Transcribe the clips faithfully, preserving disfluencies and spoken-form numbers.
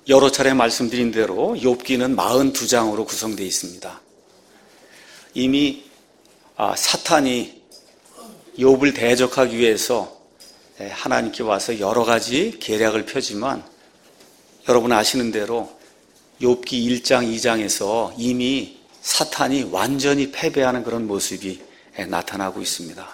여러 차례 말씀드린 대로 욥기는 사십이 장으로 구성되어 있습니다. 이미 사탄이 욥을 대적하기 위해서 하나님께 와서 여러 가지 계략을 펴지만 여러분 아시는 대로 욥기 일 장, 이 장에서 이미 사탄이 완전히 패배하는 그런 모습이 나타나고 있습니다.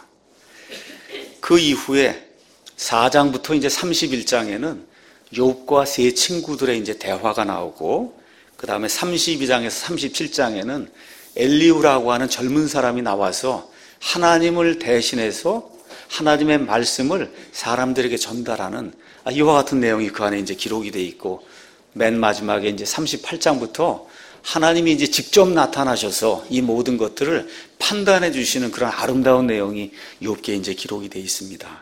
그 이후에 사 장부터 이제 삼십일 장에는 욥과 세 친구들의 이제 대화가 나오고, 그 다음에 삼십이 장에서 삼십칠 장에는 엘리후라고 하는 젊은 사람이 나와서 하나님을 대신해서 하나님의 말씀을 사람들에게 전달하는 이와 같은 내용이 그 안에 이제 기록이 되어 있고, 맨 마지막에 이제 삼십팔 장부터 하나님이 이제 직접 나타나셔서 이 모든 것들을 판단해 주시는 그런 아름다운 내용이 욥기에 이제 기록이 되어 있습니다.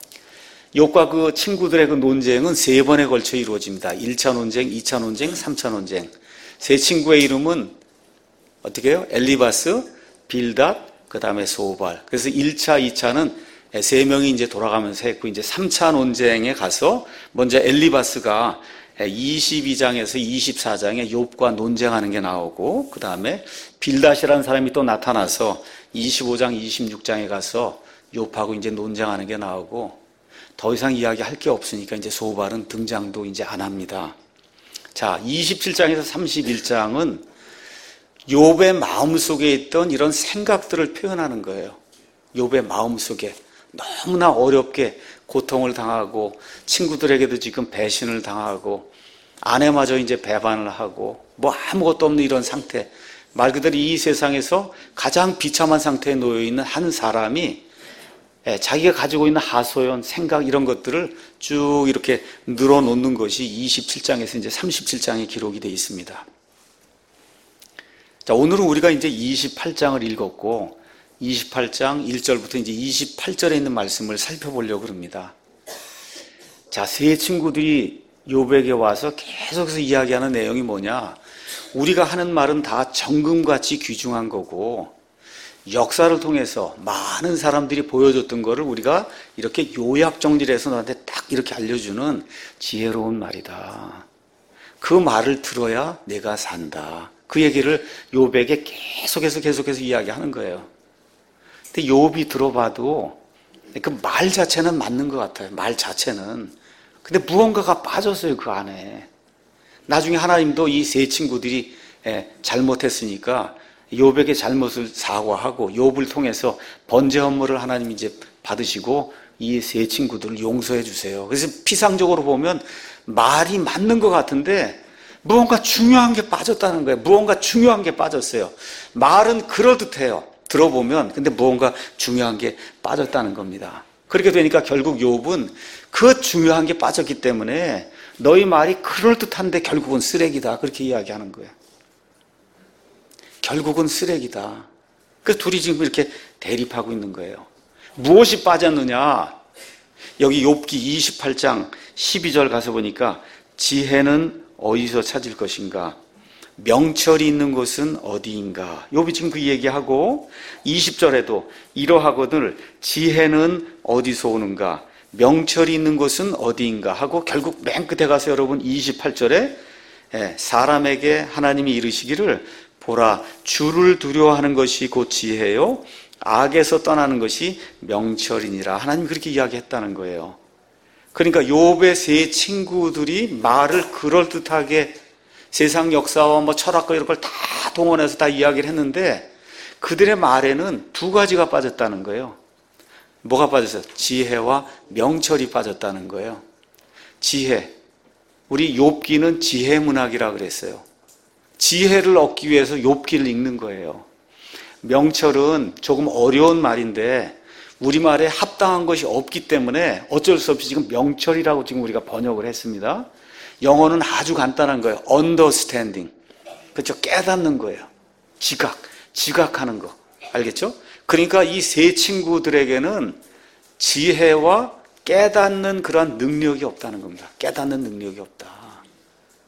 욥과 그 친구들의 그 논쟁은 세 번에 걸쳐 이루어집니다. 일 차 논쟁, 이 차 논쟁, 삼 차 논쟁. 세 친구의 이름은 어떻게 해요? 엘리바스, 빌닷, 그 다음에 소발. 그래서 일 차, 이 차는 세 명이 이제 돌아가면서 했고, 이제 삼 차 논쟁에 가서 먼저 엘리바스가 이십이 장에서 이십사 장에 욥과 논쟁하는 게 나오고, 그 다음에 빌닷이라는 사람이 또 나타나서 이십오 장, 이십육 장에 가서 욥하고 이제 논쟁하는 게 나오고, 더 이상 이야기할 게 없으니까 이제 소발은 등장도 이제 안 합니다. 자, 이십칠 장에서 삼십일 장은 욥의 마음속에 있던 이런 생각들을 표현하는 거예요. 욥의 마음속에 너무나 어렵게 고통을 당하고, 친구들에게도 지금 배신을 당하고, 아내마저 이제 배반을 하고, 뭐 아무것도 없는 이런 상태, 말 그대로 이 세상에서 가장 비참한 상태에 놓여 있는 한 사람이 자기가 가지고 있는 하소연, 생각 이런 것들을 쭉 이렇게 늘어놓는 것이 이십칠 장에서 이제 삼십칠 장에 기록이 되어 있습니다. 자, 오늘은 우리가 이제 이십팔 장을 읽었고, 이십팔 장 일 절부터 이제 이십팔 절에 있는 말씀을 살펴보려고 합니다. 자, 세 친구들이 욥에게 와서 계속해서 이야기하는 내용이 뭐냐? 우리가 하는 말은 다 정금같이 귀중한 거고, 역사를 통해서 많은 사람들이 보여줬던 거를 우리가 이렇게 요약 정리를 해서 너한테 딱 이렇게 알려주는 지혜로운 말이다. 그 말을 들어야 내가 산다. 그 얘기를 욥에게 계속해서 계속해서 이야기하는 거예요. 근데 욥이 들어봐도 그 말 자체는 맞는 것 같아요. 말 자체는. 근데 무언가가 빠졌어요, 그 안에. 나중에 하나님도 이 세 친구들이 잘못했으니까 욥에게 잘못을 사과하고 욥을 통해서 번제 헌물을 하나님이 이제 받으시고 이 세 친구들을 용서해 주세요. 그래서 피상적으로 보면 말이 맞는 것 같은데 무언가 중요한 게 빠졌다는 거예요. 무언가 중요한 게 빠졌어요. 말은 그럴듯해요. 들어보면. 근데 무언가 중요한 게 빠졌다는 겁니다. 그렇게 되니까 결국 욥은 그 중요한 게 빠졌기 때문에 너희 말이 그럴듯한데 결국은 쓰레기다. 그렇게 이야기하는 거예요. 결국은 쓰레기다. 그래서 둘이 지금 이렇게 대립하고 있는 거예요. 무엇이 빠졌느냐? 여기 욥기 이십팔 장 십이 절 가서 보니까 지혜는 어디서 찾을 것인가? 명철이 있는 곳은 어디인가? 욥이 지금 그 얘기하고 이십 절에도 이러하거늘 지혜는 어디서 오는가? 명철이 있는 곳은 어디인가? 하고 결국 맨 끝에 가서 여러분 이십팔 절에 사람에게 하나님이 이르시기를 보라, 주를 두려워하는 것이 곧 지혜요 악에서 떠나는 것이 명철이니라. 하나님 그렇게 이야기했다는 거예요. 그러니까 욥의 세 친구들이 말을 그럴듯하게 세상 역사와 뭐 철학과 이런 걸 다 동원해서 다 이야기를 했는데 그들의 말에는 두 가지가 빠졌다는 거예요. 뭐가 빠졌어요? 지혜와 명철이 빠졌다는 거예요. 지혜. 우리 욥기는 지혜 문학이라 그랬어요. 지혜를 얻기 위해서 욥기를 읽는 거예요. 명철은 조금 어려운 말인데 우리말에 합당한 것이 없기 때문에 어쩔 수 없이 지금 명철이라고 지금 우리가 번역을 했습니다. 영어는 아주 간단한 거예요. understanding. 그렇죠? 깨닫는 거예요. 지각, 지각하는 거. 알겠죠? 그러니까 이 세 친구들에게는 지혜와 깨닫는 그런 능력이 없다는 겁니다. 깨닫는 능력이 없다.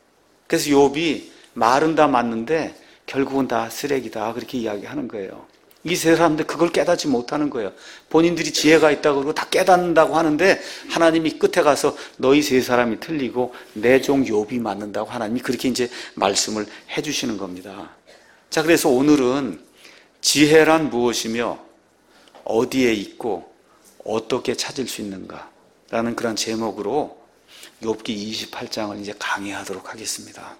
그래서 욥이 말은 다 맞는데 결국은 다 쓰레기다. 그렇게 이야기하는 거예요. 이 세 사람들 그걸 깨닫지 못하는 거예요. 본인들이 지혜가 있다고 그러고 다 깨닫는다고 하는데 하나님이 끝에 가서 너희 세 사람이 틀리고 내 종 욥이 맞는다고 하나님이 그렇게 이제 말씀을 해주시는 겁니다. 자, 그래서 오늘은 지혜란 무엇이며 어디에 있고 어떻게 찾을 수 있는가 라는 그런 제목으로 욥기 이십팔 장을 이제 강의하도록 하겠습니다.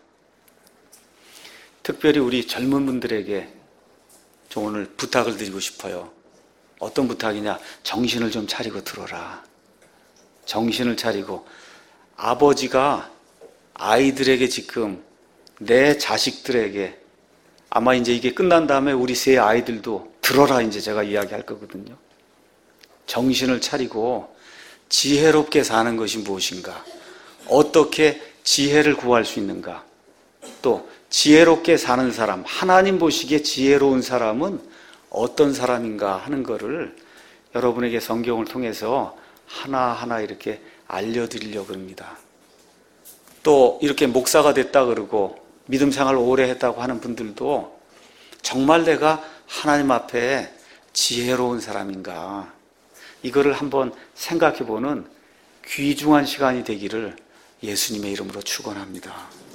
특별히 우리 젊은 분들에게 좀 오늘 부탁을 드리고 싶어요. 어떤 부탁이냐? 정신을 좀 차리고 들어라. 정신을 차리고. 아버지가 아이들에게 지금 내 자식들에게 아마 이제 이게 끝난 다음에 우리 세 아이들도 들어라 이제 제가 이야기할 거거든요. 정신을 차리고 지혜롭게 사는 것이 무엇인가? 어떻게 지혜를 구할 수 있는가? 또 지혜롭게 사는 사람, 하나님 보시기에 지혜로운 사람은 어떤 사람인가 하는 것을 여러분에게 성경을 통해서 하나하나 이렇게 알려드리려고 합니다. 또 이렇게 목사가 됐다 그러고 믿음 생활을 오래 했다고 하는 분들도 정말 내가 하나님 앞에 지혜로운 사람인가 이거를 한번 생각해보는 귀중한 시간이 되기를 예수님의 이름으로 축원합니다.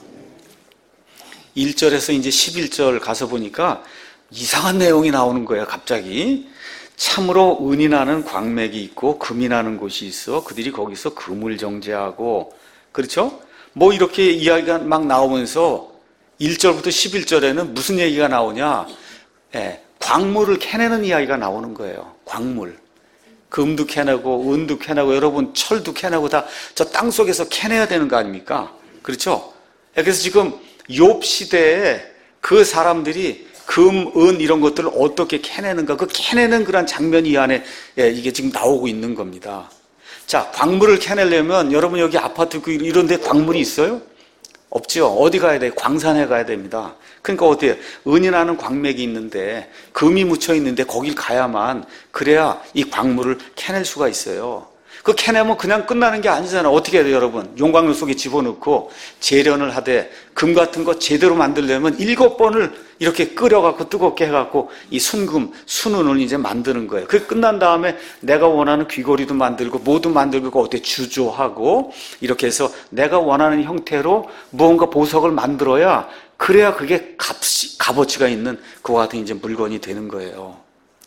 일 절에서 이제 십일 절 가서 보니까 이상한 내용이 나오는 거예요. 갑자기 참으로 은이 나는 광맥이 있고 금이 나는 곳이 있어 그들이 거기서 금을 정제하고, 그렇죠? 뭐 이렇게 이야기가 막 나오면서 일 절부터 십일 절에는 무슨 얘기가 나오냐? 예, 광물을 캐내는 이야기가 나오는 거예요. 광물. 금도 캐내고 은도 캐내고 여러분 철도 캐내고 다 저 땅속에서 캐내야 되는 거 아닙니까? 그렇죠? 예, 그래서 지금 욥 시대에 그 사람들이 금, 은 이런 것들을 어떻게 캐내는가, 그 캐내는 그런 장면이 이 안에 예, 이게 지금 나오고 있는 겁니다. 자, 광물을 캐내려면 여러분 여기 아파트 이런 데 광물이 있어요? 없죠. 어디 가야 돼요? 광산에 가야 됩니다. 그러니까 어때요? 은이 나는 광맥이 있는데 금이 묻혀 있는데 거길 가야만 그래야 이 광물을 캐낼 수가 있어요. 그 캐내면 그냥 끝나는 게 아니잖아요. 어떻게 해야 돼요, 여러분? 용광로 속에 집어넣고 재련을 하되 금 같은 거 제대로 만들려면 일곱 번을 이렇게 끓여갖고 뜨겁게 해갖고 이 순금, 순은을 이제 만드는 거예요. 그게 끝난 다음에 내가 원하는 귀걸이도 만들고 뭐도 만들고 어떻게 주조하고 이렇게 해서 내가 원하는 형태로 무언가 보석을 만들어야 그래야 그게 값이, 값어치가 있는 그와 같은 이제 물건이 되는 거예요.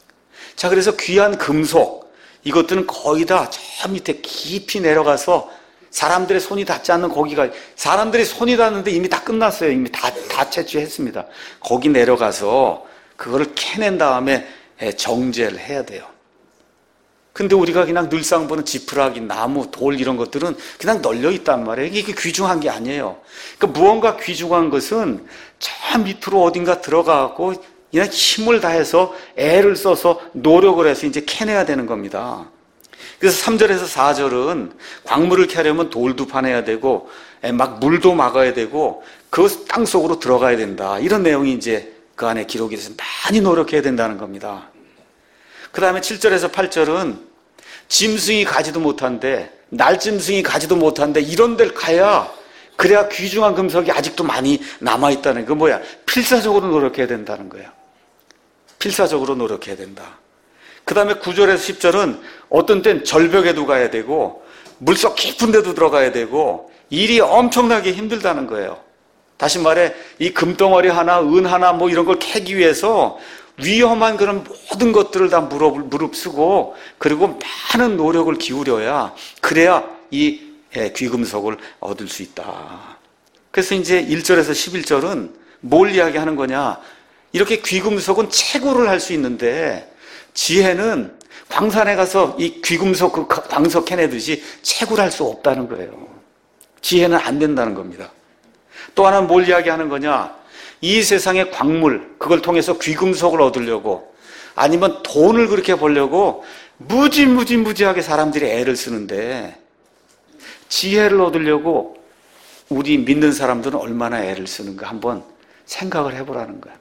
자, 그래서 귀한 금속, 이것들은 거의 다 저 밑에 깊이 내려가서 사람들의 손이 닿지 않는 거기가, 사람들이 손이 닿는데 이미 다 끝났어요. 이미 다, 다 채취했습니다. 거기 내려가서 그거를 캐낸 다음에 정제를 해야 돼요. 근데 우리가 그냥 늘상 보는 지푸라기, 나무, 돌 이런 것들은 그냥 널려 있단 말이에요. 이게 귀중한 게 아니에요. 그러니까 무언가 귀중한 것은 저 밑으로 어딘가 들어가고 그냥 힘을 다해서 애를 써서 노력을 해서 이제 캐내야 되는 겁니다. 그래서 삼 절에서 사 절은 광물을 캐려면 돌도 파내야 되고 막 물도 막아야 되고 그 땅속으로 들어가야 된다. 이런 내용이 이제 그 안에 기록이 돼서 많이 노력해야 된다는 겁니다. 그 다음에 칠 절에서 팔 절은 짐승이 가지도 못한데, 날짐승이 가지도 못한데 이런 데를 가야 그래야 귀중한 금속이 아직도 많이 남아있다는 거 뭐야? 필사적으로 노력해야 된다는 거예요. 필사적으로 노력해야 된다. 그 다음에 구 절에서 십 절은 어떤 땐 절벽에도 가야 되고 물속 깊은 데도 들어가야 되고 일이 엄청나게 힘들다는 거예요. 다시 말해 이 금덩어리 하나, 은 하나 뭐 이런 걸 캐기 위해서 위험한 그런 모든 것들을 다 무릎, 무릅쓰고 그리고 많은 노력을 기울여야 그래야 이 귀금속을 얻을 수 있다. 그래서 이제 일 절에서 십일 절은 뭘 이야기하는 거냐? 이렇게 귀금속은 채굴을 할 수 있는데 지혜는 광산에 가서 이 귀금속 그 광석 캐내듯이 채굴할 수 없다는 거예요. 지혜는 안 된다는 겁니다. 또 하나는 뭘 이야기하는 거냐? 이 세상의 광물, 그걸 통해서 귀금속을 얻으려고 아니면 돈을 그렇게 벌려고 무지무지무지하게 사람들이 애를 쓰는데 지혜를 얻으려고 우리 믿는 사람들은 얼마나 애를 쓰는가 한번 생각을 해보라는 거야.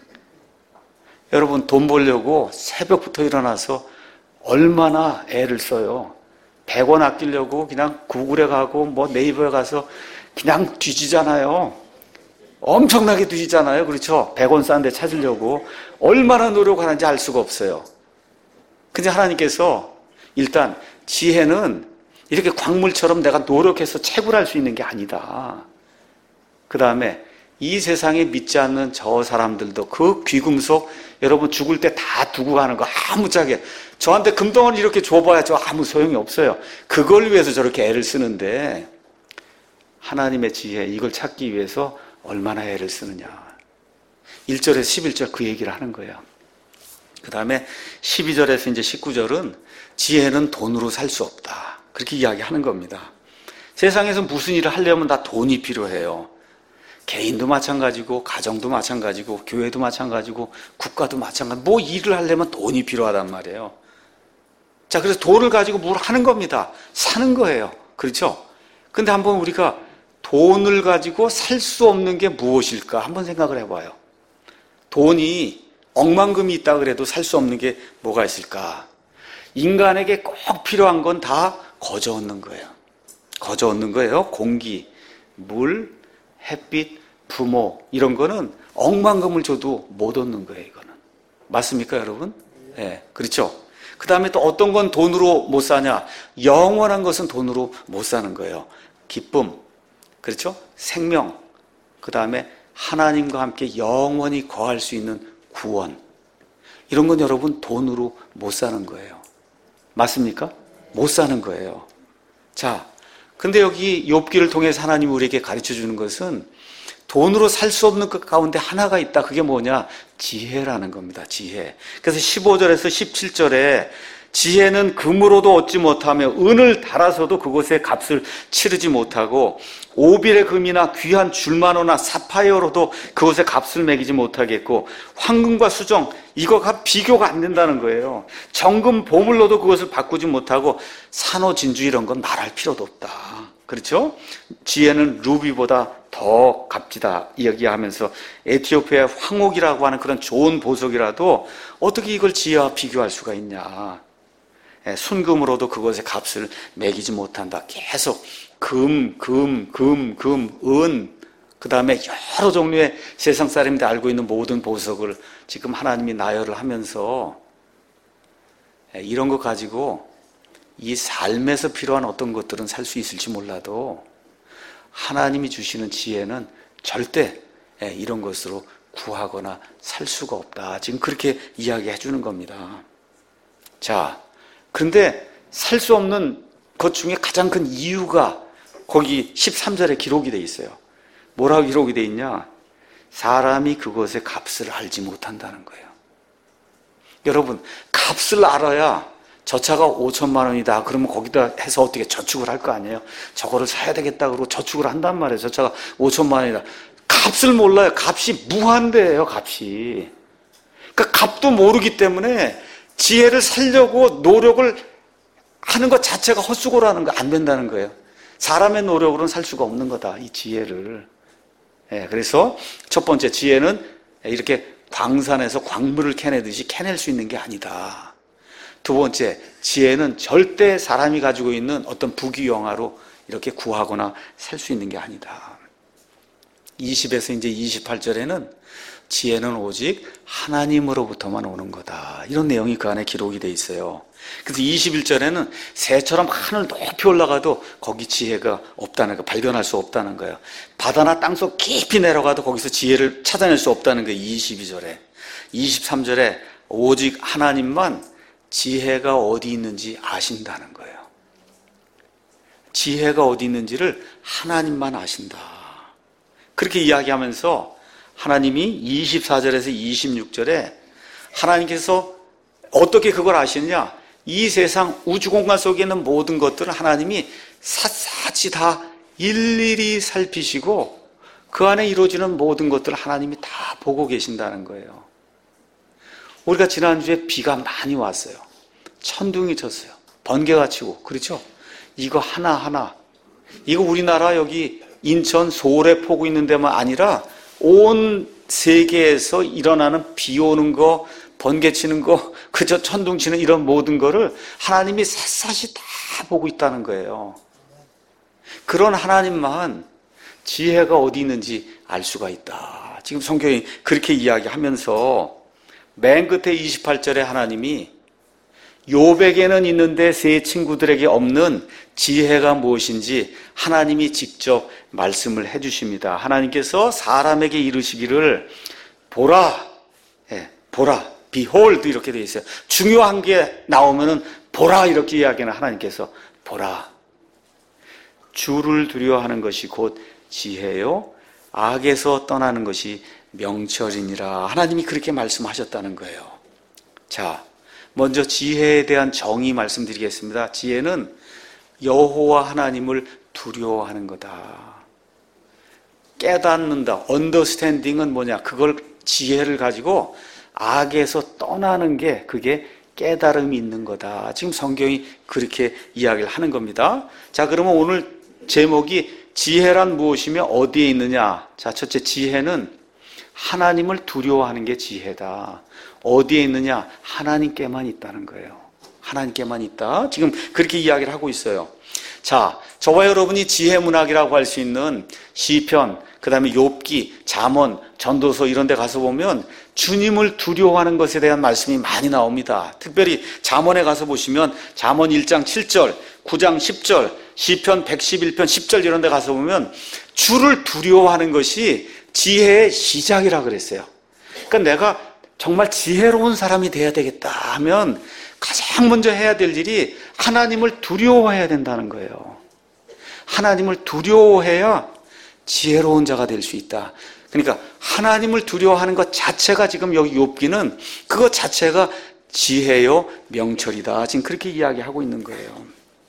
여러분 돈 벌려고 새벽부터 일어나서 얼마나 애를 써요. 백 원 아끼려고 그냥 구글에 가고 뭐 네이버에 가서 그냥 뒤지잖아요. 엄청나게 드시잖아요. 그렇죠? 백 원 싼 데 찾으려고 얼마나 노력하는지 알 수가 없어요. 근데 하나님께서 일단 지혜는 이렇게 광물처럼 내가 노력해서 채굴할 수 있는 게 아니다. 그 다음에 이 세상에 믿지 않는 저 사람들도 그 귀금속 여러분 죽을 때 다 두고 가는 거 아무짝에 저한테 금덩어리 이렇게 줘봐야 저 아무 소용이 없어요. 그걸 위해서 저렇게 애를 쓰는데 하나님의 지혜 이걸 찾기 위해서 얼마나 애를 쓰느냐. 일 절에서 십일 절 그 얘기를 하는 거예요. 그 다음에 십이 절에서 이제 십구 절은 지혜는 돈으로 살 수 없다. 그렇게 이야기하는 겁니다. 세상에서 무슨 일을 하려면 다 돈이 필요해요. 개인도 마찬가지고 가정도 마찬가지고 교회도 마찬가지고 국가도 마찬가지고 뭐 일을 하려면 돈이 필요하단 말이에요. 자, 그래서 돈을 가지고 뭘 하는 겁니다. 사는 거예요. 그렇죠? 근데 한번 우리가 돈을 가지고 살 수 없는 게 무엇일까 한번 생각을 해봐요. 돈이 억만금이 있다 그래도 살 수 없는 게 뭐가 있을까? 인간에게 꼭 필요한 건 다 거저 얻는 거예요. 거저 얻는 거예요. 공기, 물, 햇빛, 부모 이런 거는 억만금을 줘도 못 얻는 거예요. 이거는 맞습니까 여러분? 네, 그렇죠. 그 다음에 또 어떤 건 돈으로 못 사냐? 영원한 것은 돈으로 못 사는 거예요. 기쁨, 그렇죠? 생명, 그 다음에 하나님과 함께 영원히 거할 수 있는 구원 이런 건 여러분 돈으로 못 사는 거예요. 맞습니까? 못 사는 거예요. 자, 근데 여기 욥기를 통해서 하나님이 우리에게 가르쳐 주는 것은 돈으로 살 수 없는 것 가운데 하나가 있다. 그게 뭐냐? 지혜라는 겁니다. 지혜. 그래서 십오 절에서 십칠 절에 지혜는 금으로도 얻지 못하며 은을 달아서도 그것의 값을 치르지 못하고 오빌의 금이나 귀한 줄마노나 사파이어로도 그것의 값을 매기지 못하겠고 황금과 수정 이거가 비교가 안 된다는 거예요. 정금 보물로도 그것을 바꾸지 못하고 산호 진주 이런 건 말할 필요도 없다. 그렇죠? 지혜는 루비보다 더 값지다 이야기하면서 에티오피아의 황옥이라고 하는 그런 좋은 보석이라도 어떻게 이걸 지혜와 비교할 수가 있냐. 순금으로도 그것의 값을 매기지 못한다. 계속 금, 금, 금, 금, 은, 그 다음에 여러 종류의 세상 사람들이 알고 있는 모든 보석을 지금 하나님이 나열을 하면서 이런 거 가지고 이 삶에서 필요한 어떤 것들은 살 수 있을지 몰라도 하나님이 주시는 지혜는 절대 이런 것으로 구하거나 살 수가 없다. 지금 그렇게 이야기해 주는 겁니다. 자, 그런데 살 수 없는 것 중에 가장 큰 이유가 거기 십삼 절에 기록이 돼 있어요. 뭐라고 기록이 돼 있냐? 사람이 그것의 값을 알지 못한다는 거예요. 여러분, 값을 알아야 저 차가 오천만 원이다. 그러면 거기다 해서 어떻게 저축을 할 거 아니에요? 저거를 사야 되겠다 그러고 저축을 한단 말이에요. 저 차가 오천만 원이다. 값을 몰라요. 값이 무한대예요, 값이. 그러니까 값도 모르기 때문에 지혜를 살려고 노력을 하는 것 자체가 헛수고라는 거 안 된다는 거예요. 사람의 노력으로는 살 수가 없는 거다, 이 지혜를. 예, 그래서 첫 번째 지혜는 이렇게 광산에서 광물을 캐내듯이 캐낼 수 있는 게 아니다. 두 번째, 지혜는 절대 사람이 가지고 있는 어떤 부귀영화로 이렇게 구하거나 살 수 있는 게 아니다. 이십에서 이제 이십팔 절에는 지혜는 오직 하나님으로부터만 오는 거다. 이런 내용이 그 안에 기록이 돼 있어요. 그래서 이십일 절에는 새처럼 하늘 높이 올라가도 거기 지혜가 없다는 거, 발견할 수 없다는 거예요. 바다나 땅속 깊이 내려가도 거기서 지혜를 찾아낼 수 없다는 거예요. 이십이 절에. 이십삼 절에 오직 하나님만 지혜가 어디 있는지 아신다는 거예요. 지혜가 어디 있는지를 하나님만 아신다. 그렇게 이야기하면서 하나님이 이십사 절에서 이십육 절에 하나님께서 어떻게 그걸 아시느냐? 이 세상 우주공간 속에 있는 모든 것들을 하나님이 샅샅이 다 일일이 살피시고 그 안에 이루어지는 모든 것들을 하나님이 다 보고 계신다는 거예요. 우리가 지난주에 비가 많이 왔어요. 천둥이 쳤어요. 번개가 치고, 그렇죠? 이거 하나하나, 이거 우리나라 여기 인천 소래 포구 있는 데만 아니라 온 세계에서 일어나는 비 오는 거, 번개 치는 거, 그저 천둥 치는 이런 모든 거를 하나님이 샅샅이 다 보고 있다는 거예요. 그런 하나님만 지혜가 어디 있는지 알 수가 있다. 지금 성경이 그렇게 이야기하면서 맨 끝에 이십팔 절에 하나님이 욥에게는 있는데 세 친구들에게 없는 지혜가 무엇인지 하나님이 직접 말씀을 해 주십니다. 하나님께서 사람에게 이르시기를 보라, 예, 보라, behold 이렇게 되어 있어요. 중요한 게 나오면은 보라 이렇게 이야기하는 하나님께서 보라. 주를 두려워하는 것이 곧 지혜요, 악에서 떠나는 것이 명철이니라. 하나님이 그렇게 말씀하셨다는 거예요. 자, 먼저 지혜에 대한 정의 말씀드리겠습니다. 지혜는 여호와 하나님을 두려워하는 거다. 깨닫는다. 언더스탠딩은 뭐냐? 그걸 지혜를 가지고 악에서 떠나는 게 그게 깨달음이 있는 거다. 지금 성경이 그렇게 이야기를 하는 겁니다. 자, 그러면 오늘 제목이 지혜란 무엇이며 어디에 있느냐? 자, 첫째, 지혜는 하나님을 두려워하는 게 지혜다. 어디에 있느냐? 하나님께만 있다는 거예요. 하나님께만 있다. 지금 그렇게 이야기를 하고 있어요. 자, 저와 여러분이 지혜 문학이라고 할 수 있는 시편, 그 다음에 욥기, 잠언, 전도서 이런 데 가서 보면 주님을 두려워하는 것에 대한 말씀이 많이 나옵니다. 특별히 잠언에 가서 보시면 잠언 일 장 칠 절, 구 장 십 절, 시편 백십일 편 십 절 이런 데 가서 보면 주를 두려워하는 것이 지혜의 시작이라 그랬어요. 그러니까 내가 정말 지혜로운 사람이 돼야 되겠다 하면 가장 먼저 해야 될 일이 하나님을 두려워해야 된다는 거예요. 하나님을 두려워해야 지혜로운 자가 될 수 있다. 그러니까 하나님을 두려워하는 것 자체가 지금 여기 욥기는 그것 자체가 지혜요 명철이다. 지금 그렇게 이야기하고 있는 거예요.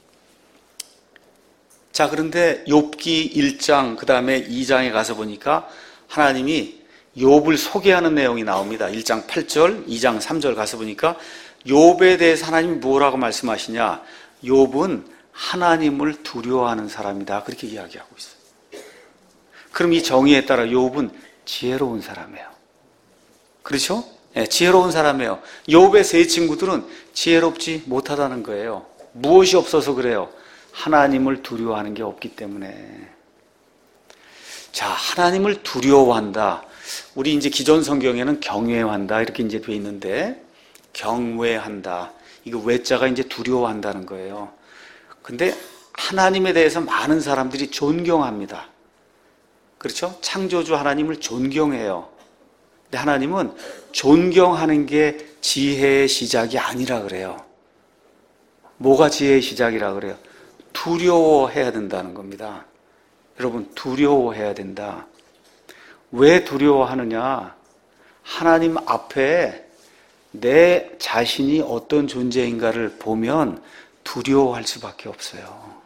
자, 그런데 욥기 일 장 그 다음에 이 장에 가서 보니까 하나님이 욥을 소개하는 내용이 나옵니다. 일 장 팔 절, 이 장 삼 절 가서 보니까 욥에 대해서 하나님이 뭐라고 말씀하시냐? 욥은 하나님을 두려워하는 사람이다. 그렇게 이야기하고 있어요. 그럼 이 정의에 따라 욥은 지혜로운 사람이에요. 그렇죠? 네, 지혜로운 사람이에요. 욥의 세 친구들은 지혜롭지 못하다는 거예요. 무엇이 없어서 그래요? 하나님을 두려워하는 게 없기 때문에. 자, 하나님을 두려워한다. 우리 이제 기존 성경에는 경외한다 이렇게 이제 돼 있는데 경외한다. 이거 외자가 이제 두려워한다는 거예요. 근데 하나님에 대해서 많은 사람들이 존경합니다. 그렇죠? 창조주 하나님을 존경해요. 근데 하나님은 존경하는 게 지혜의 시작이 아니라 그래요. 뭐가 지혜의 시작이라 그래요? 두려워해야 된다는 겁니다. 여러분, 두려워해야 된다. 왜 두려워하느냐? 하나님 앞에 내 자신이 어떤 존재인가를 보면 두려워할 수밖에 없어요.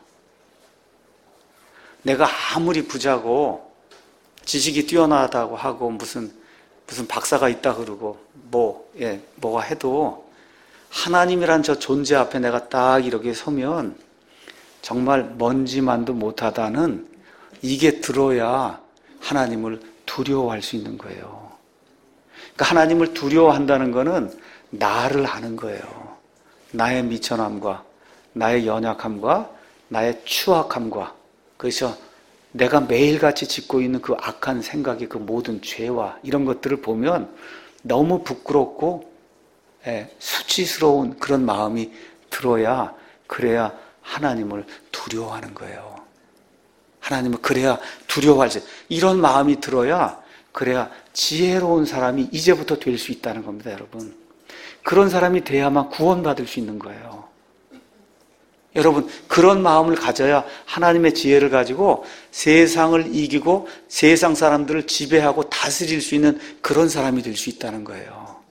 내가 아무리 부자고 지식이 뛰어나다고 하고 무슨 무슨 박사가 있다 그러고 뭐 예, 뭐가 해도 하나님이란 저 존재 앞에 내가 딱 이렇게 서면 정말 먼지만도 못하다는 이게 들어야 하나님을 두려워할 수 있는 거예요. 그러니까 하나님을 두려워한다는 거는 나를 아는 거예요. 나의 미천함과 나의 연약함과 나의 추악함과 그래서 내가 매일같이 짓고 있는 그 악한 생각의 그 모든 죄와 이런 것들을 보면 너무 부끄럽고 예, 수치스러운 그런 마음이 들어야 그래야 하나님을 두려워하는 거예요. 하나님을 그래야 두려워할 수 이런 마음이 들어야 그래야 지혜로운 사람이 이제부터 될 수 있다는 겁니다, 여러분. 그런 사람이 돼야만 구원받을 수 있는 거예요. 여러분, 그런 마음을 가져야 하나님의 지혜를 가지고 세상을 이기고 세상 사람들을 지배하고 다스릴 수 있는 그런 사람이 될 수 있다는 거예요.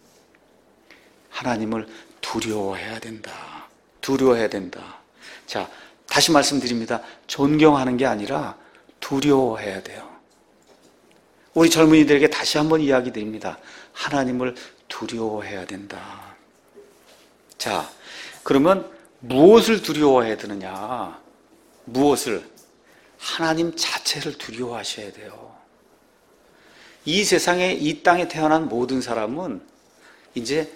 하나님을 두려워해야 된다. 두려워해야 된다. 자, 다시 말씀드립니다. 존경하는 게 아니라 두려워해야 돼요. 우리 젊은이들에게 다시 한번 이야기 드립니다. 하나님을 두려워해야 된다. 자, 그러면 무엇을 두려워해야 되느냐? 무엇을? 하나님 자체를 두려워하셔야 돼요. 이 세상에, 이 땅에 태어난 모든 사람은 이제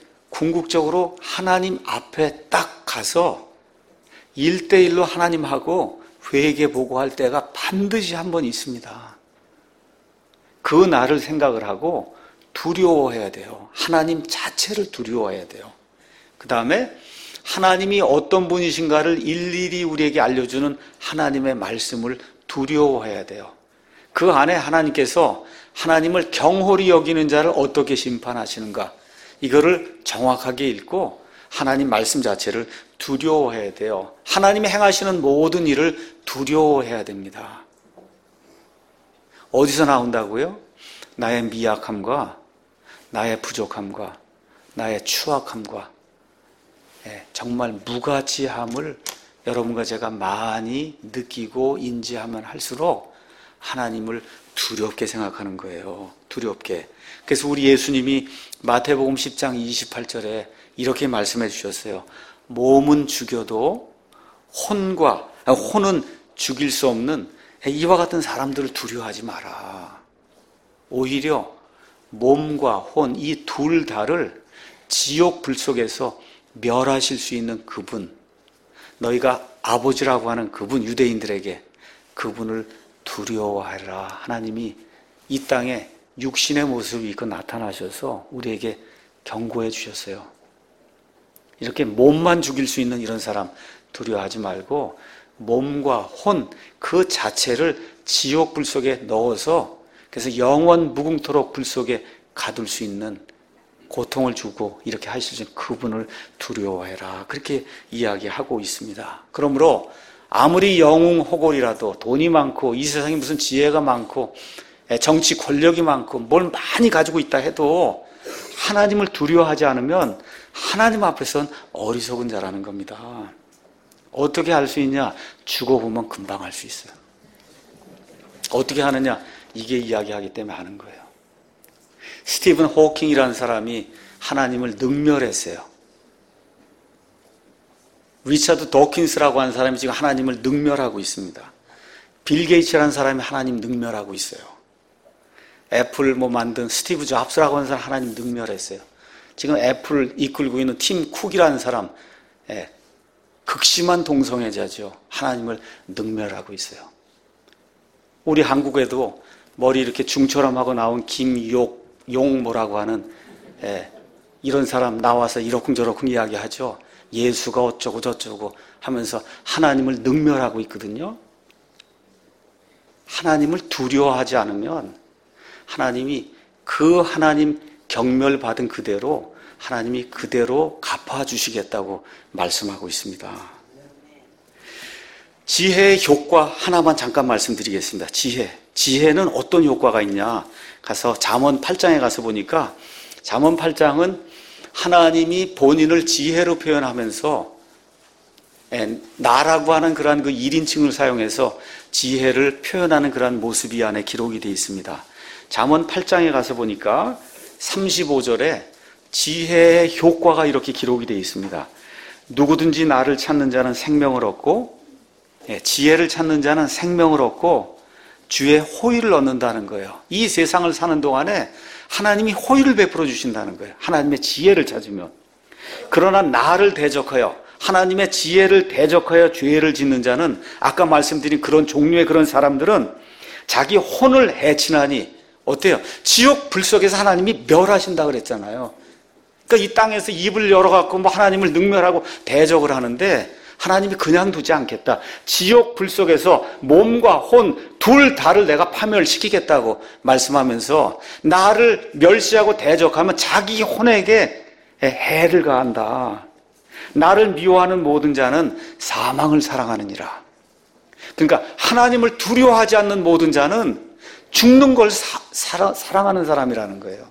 궁극적으로 하나님 앞에 딱 가서 일대일로 하나님하고 회개 보고할 때가 반드시 한 번 있습니다. 그 날을 생각을 하고 두려워해야 돼요. 하나님 자체를 두려워해야 돼요. 그 다음에 하나님이 어떤 분이신가를 일일이 우리에게 알려주는 하나님의 말씀을 두려워해야 돼요. 그 안에 하나님께서 하나님을 경홀히 여기는 자를 어떻게 심판하시는가, 이거를 정확하게 읽고 하나님 말씀 자체를 두려워해야 돼요. 하나님이 행하시는 모든 일을 두려워해야 됩니다. 어디서 나온다고요? 나의 미약함과 나의 부족함과 나의 추악함과 정말 무가치함을 여러분과 제가 많이 느끼고 인지하면 할수록 하나님을 두렵게 생각하는 거예요. 두렵게. 그래서 우리 예수님이 마태복음 십 장 이십팔 절에 이렇게 말씀해 주셨어요. 몸은 죽여도 혼과, 혼은 죽일 수 없는 이와 같은 사람들을 두려워하지 마라. 오히려 몸과 혼, 이 둘 다를 지옥 불 속에서 멸하실 수 있는 그분, 너희가 아버지라고 하는 그분, 유대인들에게 그분을 두려워하라. 하나님이 이 땅에 육신의 모습을 입고 나타나셔서 우리에게 경고해 주셨어요. 이렇게 몸만 죽일 수 있는 이런 사람 두려워하지 말고 몸과 혼 그 자체를 지옥 불 속에 넣어서, 그래서 영원 무궁토록 불 속에 가둘 수 있는, 고통을 주고 이렇게 하실 수 있는 그분을 두려워해라. 그렇게 이야기하고 있습니다. 그러므로 아무리 영웅호골이라도 돈이 많고 이 세상에 무슨 지혜가 많고 정치 권력이 많고 뭘 많이 가지고 있다 해도 하나님을 두려워하지 않으면 하나님 앞에서는 어리석은 자라는 겁니다. 어떻게 할 수 있냐? 죽어보면 금방 할 수 있어요. 어떻게 하느냐? 이게 이야기하기 때문에 하는 거예요. 스티븐 호킹이라는 사람이 하나님을 능멸했어요. 리차드 도킨스라고 하는 사람이 지금 하나님을 능멸하고 있습니다. 빌 게이츠라는 사람이 하나님 능멸하고 있어요. 애플 뭐 만든 스티브 잡스라고 하는 사람 하나님 능멸했어요. 지금 애플을 이끌고 있는 팀 쿡이라는 사람, 예, 극심한 동성애자죠. 하나님을 능멸하고 있어요. 우리 한국에도 머리 이렇게 중처럼 하고 나온 김욕 용 뭐라고 하는, 예, 이런 사람 나와서 이러쿵저러쿵 이야기하죠. 예수가 어쩌고 저쩌고 하면서 하나님을 능멸하고 있거든요. 하나님을 두려워하지 않으면 하나님이 그 하나님 경멸받은 그대로 하나님이 그대로 갚아주시겠다고 말씀하고 있습니다. 지혜의 효과 하나만 잠깐 말씀드리겠습니다. 지혜. 지혜는 어떤 효과가 있냐? 가서 잠언 팔 장에 가서 보니까 잠언 팔 장은 하나님이 본인을 지혜로 표현하면서 나라고 하는 그러한 그 일 인칭을 사용해서 지혜를 표현하는 그러한 모습이 안에 기록이 되어 있습니다. 잠언 팔 장에 가서 보니까 삼십오 절에 지혜의 효과가 이렇게 기록이 되어 있습니다. 누구든지 나를 찾는 자는 생명을 얻고, 지혜를 찾는 자는 생명을 얻고 주의 호의를 얻는다는 거예요. 이 세상을 사는 동안에 하나님이 호의를 베풀어 주신다는 거예요. 하나님의 지혜를 찾으면. 그러나 나를 대적하여, 하나님의 지혜를 대적하여 죄를 짓는 자는, 아까 말씀드린 그런 종류의 그런 사람들은 자기 혼을 해치나니, 어때요? 지옥 불 속에서 하나님이 멸하신다 그랬잖아요. 그러니까 이 땅에서 입을 열어갖고 뭐 하나님을 능멸하고 대적을 하는데 하나님이 그냥 두지 않겠다. 지옥 불 속에서 몸과 혼 둘 다를 내가 파멸시키겠다고 말씀하면서 나를 멸시하고 대적하면 자기 혼에게 해를 가한다. 나를 미워하는 모든 자는 사망을 사랑하느니라. 그러니까 하나님을 두려워하지 않는 모든 자는 죽는 걸 사, 사랑, 사랑하는 사람이라는 거예요.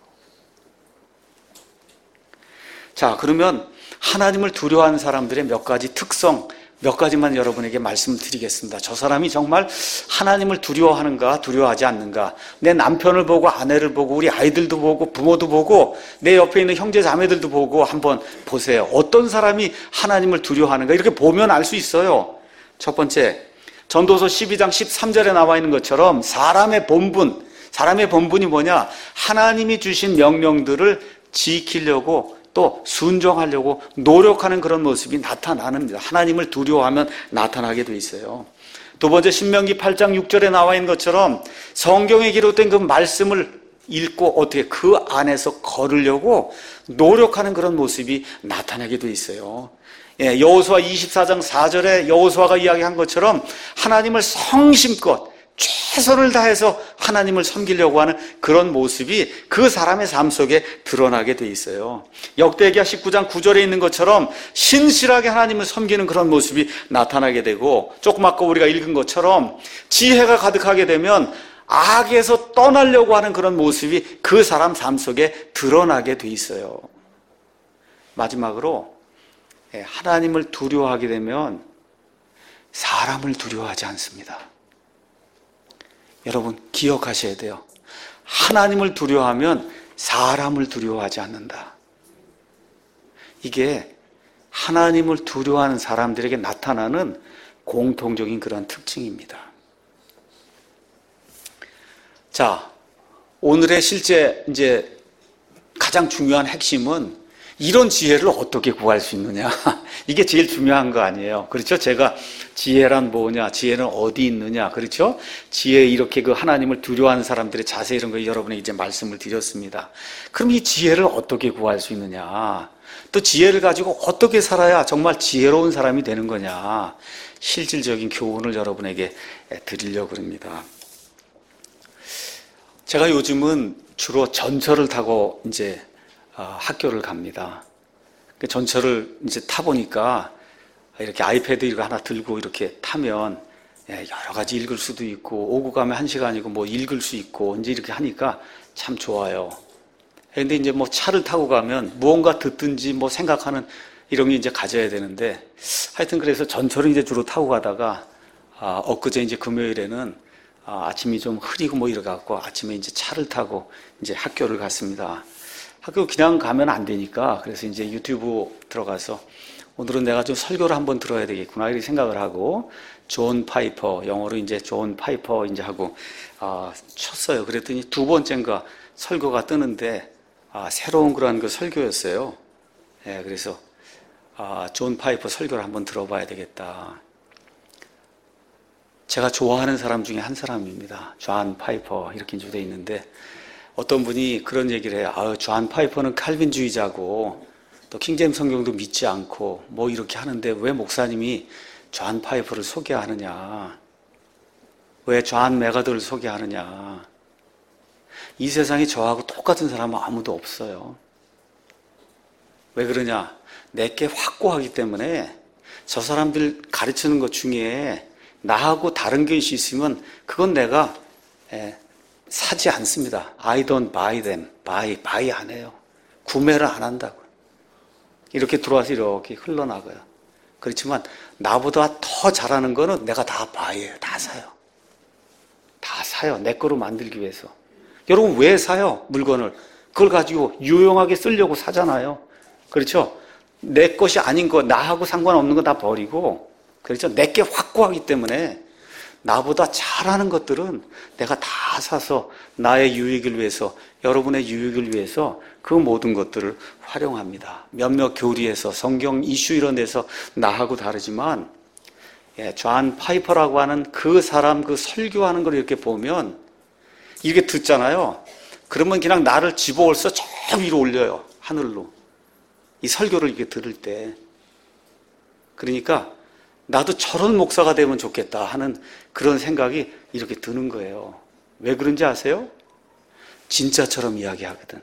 자, 그러면 하나님을 두려워하는 사람들의 몇 가지 특성, 몇 가지만 여러분에게 말씀드리겠습니다. 저 사람이 정말 하나님을 두려워하는가, 두려워하지 않는가. 내 남편을 보고, 아내를 보고, 우리 아이들도 보고, 부모도 보고, 내 옆에 있는 형제 자매들도 보고 한번 보세요. 어떤 사람이 하나님을 두려워하는가. 이렇게 보면 알 수 있어요. 첫 번째, 전도서 십이 장 십삼 절에 나와 있는 것처럼 사람의 본분, 사람의 본분이 뭐냐? 하나님이 주신 명령들을 지키려고 또 순종하려고 노력하는 그런 모습이 나타납니다. 하나님을 두려워하면 나타나게 돼 있어요. 두 번째, 신명기 팔 장 육 절에 나와 있는 것처럼 성경에 기록된 그 말씀을 읽고 어떻게 그 안에서 걸으려고 노력하는 그런 모습이 나타나게 돼 있어요. 예, 여호수아 이십사 장 사 절에 여호수아가 이야기한 것처럼 하나님을 성심껏 최선을 다해서 하나님을 섬기려고 하는 그런 모습이 그 사람의 삶 속에 드러나게 돼 있어요. 역대기야 십구 장 구 절에 있는 것처럼 신실하게 하나님을 섬기는 그런 모습이 나타나게 되고, 조금 아까 우리가 읽은 것처럼 지혜가 가득하게 되면 악에서 떠나려고 하는 그런 모습이 그 사람 삶 속에 드러나게 돼 있어요. 마지막으로 하나님을 두려워하게 되면 사람을 두려워하지 않습니다. 여러분 기억하셔야 돼요. 하나님을 두려워하면 사람을 두려워하지 않는다. 이게 하나님을 두려워하는 사람들에게 나타나는 공통적인 그런 특징입니다. 자, 오늘의 실제 이제 가장 중요한 핵심은 이런 지혜를 어떻게 구할 수 있느냐. 이게 제일 중요한 거 아니에요. 그렇죠? 제가 지혜란 뭐냐, 지혜는 어디 있느냐, 그렇죠? 지혜, 이렇게 그 하나님을 두려워하는 사람들의 자세, 이런 거 여러분에게 이제 말씀을 드렸습니다. 그럼 이 지혜를 어떻게 구할 수 있느냐, 또 지혜를 가지고 어떻게 살아야 정말 지혜로운 사람이 되는 거냐, 실질적인 교훈을 여러분에게 드리려고 합니다. 제가 요즘은 주로 전철을 타고 이제 학교를 갑니다. 전철을 이제 타보니까 이렇게 아이패드 이거 하나 들고 이렇게 타면 여러 가지 읽을 수도 있고, 오고 가면 한 시간이고 뭐 읽을 수 있고, 이제 이렇게 하니까 참 좋아요. 그런데 이제 뭐 차를 타고 가면 무언가 듣든지 뭐 생각하는 이런 게 이제 가져야 되는데, 하여튼 그래서 전철을 이제 주로 타고 가다가 아, 엊그제 이제 금요일에는 아, 아침이 좀 흐리고 뭐 이래갖고 아침에 이제 차를 타고 이제 학교를 갔습니다. 학교 그냥 가면 안 되니까, 그래서 이제 유튜브 들어가서 오늘은 내가 좀 설교를 한번 들어야 되겠구나 이렇게 생각을 하고, 존 파이퍼, 영어로 이제 존 파이퍼 이제 하고 아, 쳤어요. 그랬더니 두 번째인가 설교가 뜨는데 아, 새로운 그런 그 설교였어요. 예, 그래서 아, 존 파이퍼 설교를 한번 들어봐야 되겠다. 제가 좋아하는 사람 중에 한 사람입니다. 존 파이퍼 이렇게 이제 돼 있는데, 어떤 분이 그런 얘기를 해요. 아, 존 파이퍼는 칼빈주의자고 또 킹제임스 성경도 믿지 않고 뭐 이렇게 하는데 왜 목사님이 존 파이퍼를 소개하느냐, 왜 존 메가더를 소개하느냐. 이 세상에 저하고 똑같은 사람은 아무도 없어요. 왜 그러냐, 내게 확고하기 때문에. 저 사람들 가르치는 것 중에 나하고 다른 것이 있으면 그건 내가 예, 사지 않습니다. I don't buy them. buy, buy 안 해요. 구매를 안 한다고요. 이렇게 들어와서 이렇게 흘러나가요. 그렇지만 나보다 더 잘하는 거는 내가 다 buy예요. 다 사요. 다 사요. 내 거로 만들기 위해서. 여러분 왜 사요? 물건을. 그걸 가지고 유용하게 쓰려고 사잖아요. 그렇죠? 내 것이 아닌 거, 나하고 상관없는 거 다 버리고, 그렇죠? 내게 확고하기 때문에 나보다 잘하는 것들은 내가 다 사서 나의 유익을 위해서, 여러분의 유익을 위해서 그 모든 것들을 활용합니다. 몇몇 교리에서, 성경 이슈 이런 데서 나하고 다르지만, 예, 존 파이퍼라고 하는 그 사람 그 설교하는 걸 이렇게 보면 이렇게 듣잖아요. 그러면 그냥 나를 집어올서 저 위로 올려요. 하늘로. 이 설교를 이렇게 들을 때. 그러니까 나도 저런 목사가 되면 좋겠다 하는 그런 생각이 이렇게 드는 거예요. 왜 그런지 아세요? 진짜처럼 이야기하거든.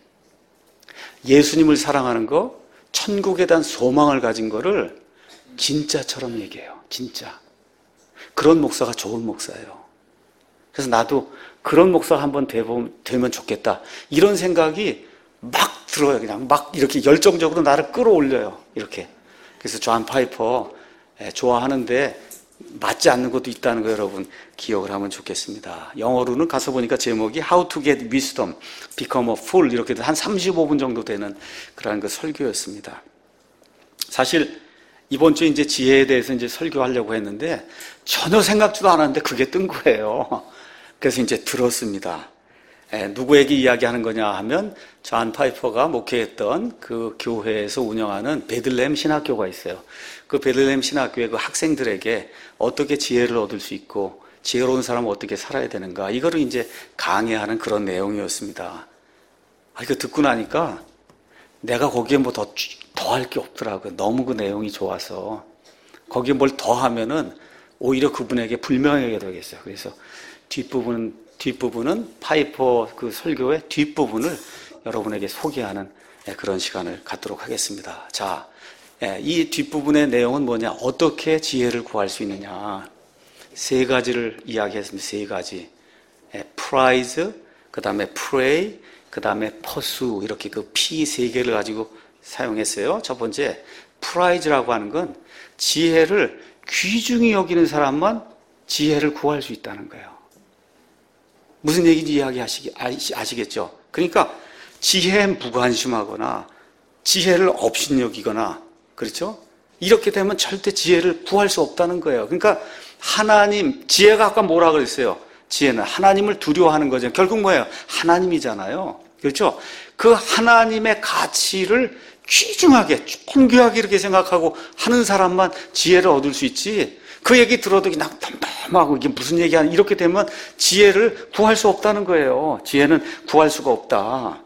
예수님을 사랑하는 거, 천국에 대한 소망을 가진 거를 진짜처럼 얘기해요. 진짜. 그런 목사가 좋은 목사예요. 그래서 나도 그런 목사가 한번 되면 좋겠다, 이런 생각이 막 들어요. 그냥 막 이렇게 열정적으로 나를 끌어올려요. 이렇게. 그래서 존 파이퍼 좋아하는데 맞지 않는 것도 있다는 거 여러분 기억을 하면 좋겠습니다. 영어로는 가서 보니까 제목이 How to get wisdom, become a fool, 이렇게 한 삼십오 분 정도 되는 그런 그 설교였습니다. 사실 이번 주에 이제 지혜에 대해서 이제 설교하려고 했는데 전혀 생각지도 않았는데 그게 뜬 거예요. 그래서 이제 들었습니다. 에, 누구에게 이야기하는 거냐 하면 존 파이퍼가 목회했던 그 교회에서 운영하는 베들레헴 신학교가 있어요. 그 베들레헴 신학교의 그 학생들에게 어떻게 지혜를 얻을 수 있고 지혜로운 사람은 어떻게 살아야 되는가, 이거를 이제 강의하는 그런 내용이었습니다. 아, 이거 듣고 나니까 내가 거기에 뭐 더, 더 할 게 없더라고요. 너무 그 내용이 좋아서. 거기에 뭘 더 하면은 오히려 그분에게 불명예가 되겠어요. 그래서 뒷부분은, 뒷부분은 파이퍼 그 설교의 뒷부분을 여러분에게 소개하는 그런 시간을 갖도록 하겠습니다. 자, 이 뒷부분의 내용은 뭐냐? 어떻게 지혜를 구할 수 있느냐? 세 가지를 이야기했습니다. 세 가지. prize, 그 다음에 pray, 그 다음에 pursue, 이렇게 그 P 세 개를 가지고 사용했어요. 첫 번째, prize라고 하는 건 지혜를 귀중히 여기는 사람만 지혜를 구할 수 있다는 거예요. 무슨 얘기인지 이야기하시기, 아시겠죠? 그러니까 지혜에 무관심하거나 지혜를 업신여기거나, 그렇죠? 이렇게 되면 절대 지혜를 구할 수 없다는 거예요. 그러니까 하나님, 지혜가 아까 뭐라 그랬어요? 지혜는 하나님을 두려워하는 거죠. 결국 뭐예요? 하나님이잖아요. 그렇죠? 그 하나님의 가치를 귀중하게, 존귀하게 이렇게 생각하고 하는 사람만 지혜를 얻을 수 있지, 그 얘기 들어도 그냥 덤덤하고 이게 무슨 얘기하는, 이렇게 되면 지혜를 구할 수 없다는 거예요. 지혜는 구할 수가 없다.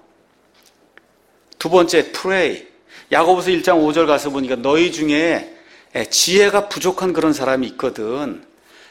두 번째, pray. 야고보서 일 장 오 절 가서 보니까 너희 중에 지혜가 부족한 그런 사람이 있거든.